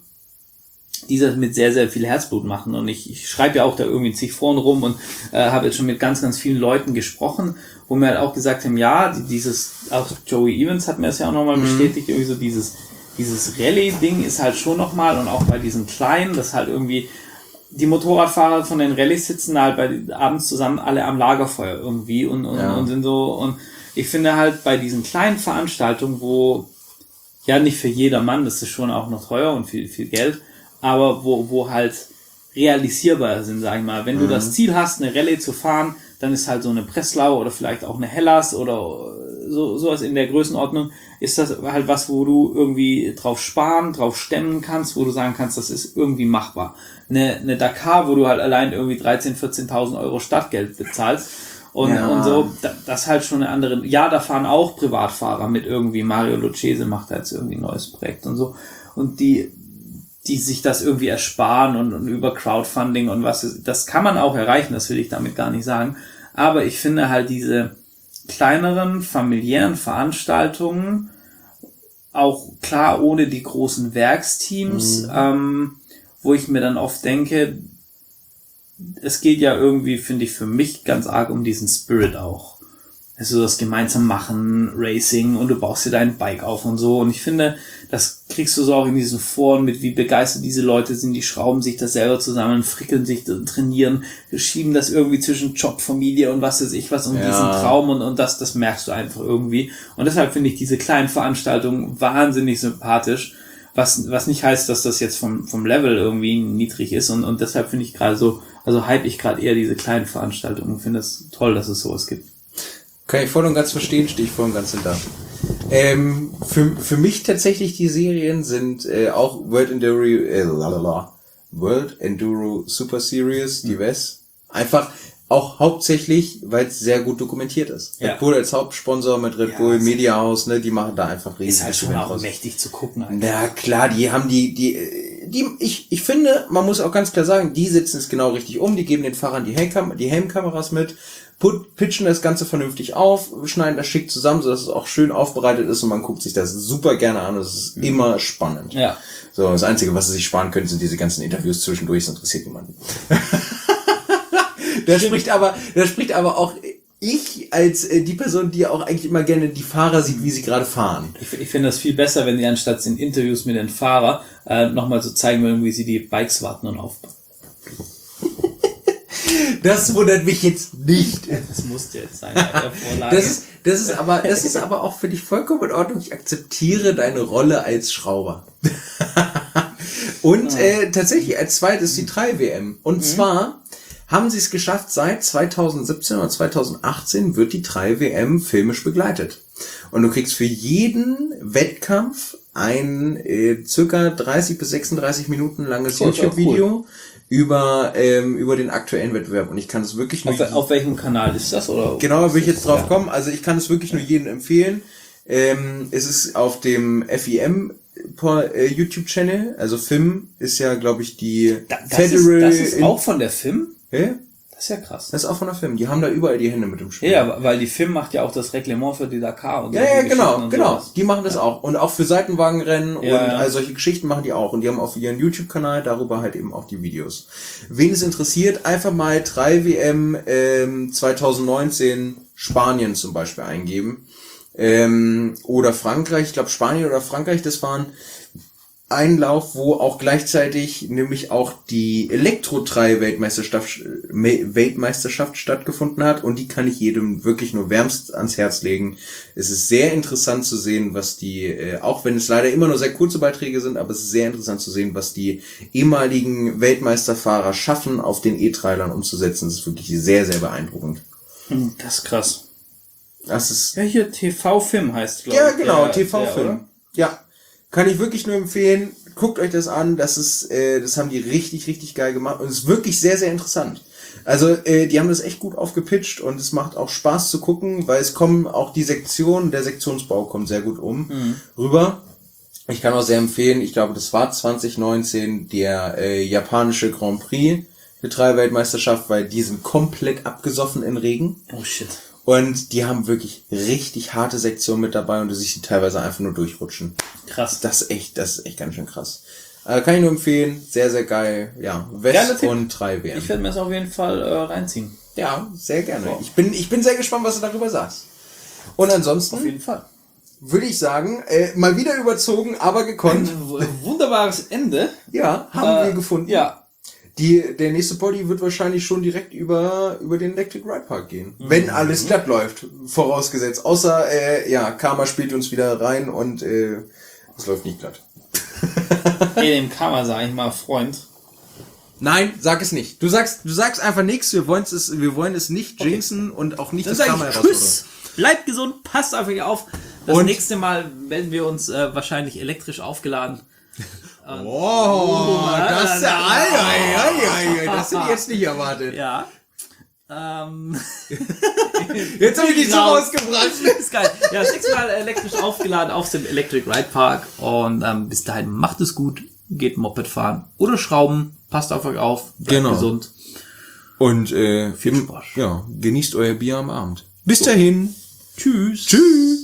die das mit sehr, sehr viel Herzblut machen. Und ich, ich schreibe ja auch da irgendwie zig Foren rum und äh, habe jetzt schon mit ganz, ganz vielen Leuten gesprochen, wo mir halt auch gesagt haben, ja, dieses, auch Joey Evans hat mir das ja auch nochmal mhm. bestätigt, irgendwie so dieses, dieses Rallye-Ding ist halt schon nochmal und auch bei diesen Kleinen, das halt irgendwie, die Motorradfahrer von den Rallyes sitzen halt bei abends zusammen alle am Lagerfeuer irgendwie und, und, ja. und sind so, und ich finde halt bei diesen kleinen Veranstaltungen, wo, ja, nicht für jedermann, das ist schon auch noch teuer und viel, viel Geld, aber wo, wo halt realisierbar sind, sag ich mal. Wenn mhm. du das Ziel hast, eine Rallye zu fahren, dann ist halt so eine Breslau oder vielleicht auch eine Hellas oder so, sowas in der Größenordnung, ist das halt was, wo du irgendwie drauf sparen, drauf stemmen kannst, wo du sagen kannst, das ist irgendwie machbar. Eine, eine Dakar, wo du halt allein irgendwie dreizehntausend, vierzehntausend Euro Stadtgeld bezahlst und, ja. und so, das ist halt schon eine andere, ja, da fahren auch Privatfahrer mit irgendwie, Mario Lucchese macht da jetzt irgendwie ein neues Projekt und so, und die, die sich das irgendwie ersparen und, und über Crowdfunding und was, das kann man auch erreichen, das will ich damit gar nicht sagen, aber ich finde halt diese kleineren, familiären Veranstaltungen, auch klar ohne die großen Werksteams, mhm. ähm, wo ich mir dann oft denke, es geht ja irgendwie, finde ich, für mich ganz arg um diesen Spirit auch. Also das gemeinsam machen, Racing und du baust dir dein Bike auf und so. Und ich finde, das kriegst du so auch in diesen Foren mit, wie begeistert diese Leute sind. Die schrauben sich das selber zusammen, frickeln sich, trainieren, schieben das irgendwie zwischen Job, Familie und was weiß ich was um ja. diesen Traum. Und, und das, das merkst du einfach irgendwie. Und deshalb finde ich diese kleinen Veranstaltungen wahnsinnig sympathisch. Was, was nicht heißt, dass das jetzt vom, vom Level irgendwie niedrig ist. Und, und deshalb finde ich gerade so Also hype ich gerade eher diese kleinen Veranstaltungen und finde es toll, dass es sowas gibt. Kann ich voll und ganz verstehen, stehe ich voll und ganz hinter. Ähm, für, für mich tatsächlich die Serien sind äh, auch World Enduro, äh, lalala, World Enduro Super Series, die W E S. Einfach auch hauptsächlich, weil es sehr gut dokumentiert ist. Ja. Red Bull als Hauptsponsor mit Red Ja, Bull Media House, ne, die machen da einfach riesig. Ist halt schon auch mächtig zu gucken. Eigentlich. Na klar, die haben die, die, die, ich, ich finde, man muss auch ganz klar sagen, die setzen es genau richtig um, die geben den Fahrern die Helmkam- die Helmkameras mit, put, pitchen das Ganze vernünftig auf, schneiden das schick zusammen, sodass es auch schön aufbereitet ist und man guckt sich das super gerne an, es ist mhm. immer spannend. Ja. So, das Einzige, was sie sich sparen können, sind diese ganzen Interviews zwischendurch, das interessiert niemanden. Da spricht aber, da spricht aber auch ich als äh, die Person, die auch eigentlich immer gerne die Fahrer sieht, wie sie gerade fahren. Ich, ich finde das viel besser, wenn die anstatt in Interviews mit den Fahrer äh, nochmal so zeigen würden, wie sie die Bikes warten und aufbauen. Das wundert mich jetzt nicht. Das musste jetzt sein. Vorlage. Das ist, das ist aber, das ist aber auch für dich vollkommen in Ordnung. Ich akzeptiere deine Rolle als Schrauber. Und äh, tatsächlich als zweites die drei W M. Und mhm. zwar haben sie es geschafft, seit zwanzig siebzehn oder zwanzig achtzehn wird die drei W M filmisch begleitet. Und du kriegst für jeden Wettkampf ein äh, circa dreißig bis sechsunddreißig Minuten langes oh, YouTube-Video cool. über ähm, über den aktuellen Wettbewerb. Und ich kann es wirklich nur... Auf, auf welchem Kanal ist das? Oder? Genau, will ich jetzt drauf ja. kommen. Also ich kann es wirklich nur jedem empfehlen. Ähm, es ist auf dem F I M äh, YouTube-Channel. Also F I M ist ja, glaube ich, die da, das Federal... Ist, das ist auch von der F I M? Ja? Das ist ja krass. Das ist auch von der F I M. Die haben da überall die Hände mit dem Spiel. Ja, weil die F I M macht ja auch das Reglement für die Dakar. Und ja, ja, genau, genau. Sowas. Die machen das ja. auch. Und auch für Seitenwagenrennen ja, und ja. all solche Geschichten machen die auch. Und die haben auf ihren YouTube-Kanal darüber halt eben auch die Videos. Wen es interessiert, einfach mal drei W M ähm, zwanzig neunzehn Spanien zum Beispiel eingeben. Ähm, oder Frankreich. Ich glaube Spanien oder Frankreich, das waren Einlauf, wo auch gleichzeitig nämlich auch die Elektro drei Weltmeisterschaft, Weltmeisterschaft stattgefunden hat und die kann ich jedem wirklich nur wärmst ans Herz legen. Es ist sehr interessant zu sehen, was die, äh, auch wenn es leider immer nur sehr kurze Beiträge sind, aber es ist sehr interessant zu sehen, was die ehemaligen Weltmeisterfahrer schaffen, auf den E-Trailern umzusetzen. Das ist wirklich sehr, sehr beeindruckend. Das ist krass. Das ist ja, hier T V-F I M heißt, glaube ich. Ja, ich. genau, T V-F I M. Ja. Kann ich wirklich nur empfehlen, guckt euch das an, das ist, äh, das haben die richtig, richtig geil gemacht und es ist wirklich sehr, sehr interessant. Also, äh, die haben das echt gut aufgepitcht und es macht auch Spaß zu gucken, weil es kommen auch die Sektionen, der Sektionsbau kommt sehr gut um, mhm. rüber. Ich kann auch sehr empfehlen, ich glaube, das war zwanzig neunzehn der äh, japanische Grand Prix, die drei Weltmeisterschaft, weil die sind komplett abgesoffen in Regen. Oh shit. Und die haben wirklich richtig harte Sektionen mit dabei und du siehst die teilweise einfach nur durchrutschen. Krass. Das ist echt, das ist echt ganz schön krass. Äh, kann ich nur empfehlen. Sehr, sehr geil. Ja, West und drei W M. Ich werde mir das auf jeden Fall äh, reinziehen. Ja, sehr gerne. Wow. Ich bin, ich bin sehr gespannt, was du darüber sagst. Und ansonsten. Auf jeden Fall. Würde ich sagen, äh, mal wieder überzogen, aber gekonnt. Ein wunderbares Ende. Ja, haben äh, wir gefunden. Ja. Die, der nächste Body wird wahrscheinlich schon direkt über, über den Electric Ride Park gehen. Mhm. Wenn alles glatt läuft. Vorausgesetzt. Außer, äh, ja, Karma spielt uns wieder rein und, äh, es läuft nicht glatt. Ey, dem Karma sag ich mal Freund. Nein, sag es nicht. Du sagst, du sagst einfach nichts. Wir wollen es, wir wollen es nicht jinxen okay. und auch nicht das, das Karma herausfordern. Bleibt gesund, passt einfach auf. Das und nächste Mal melden wir uns äh, wahrscheinlich elektrisch aufgeladen. Oh, oh, das ist ja, ei, ei, ei, ei, das hätte ich jetzt nicht erwartet. Ja. Ähm. Jetzt habe ich die so rausgebracht. Das ist geil. Ja, das nächste Mal elektrisch aufgeladen auf dem Electric Ride Park. Und ähm, bis dahin macht es gut, geht Moped fahren oder schrauben, passt auf euch auf, bleibt genau. gesund. Und äh, viel Spaß. Ja, genießt euer Bier am Abend. Bis so. dahin. Tschüss. Tschüss.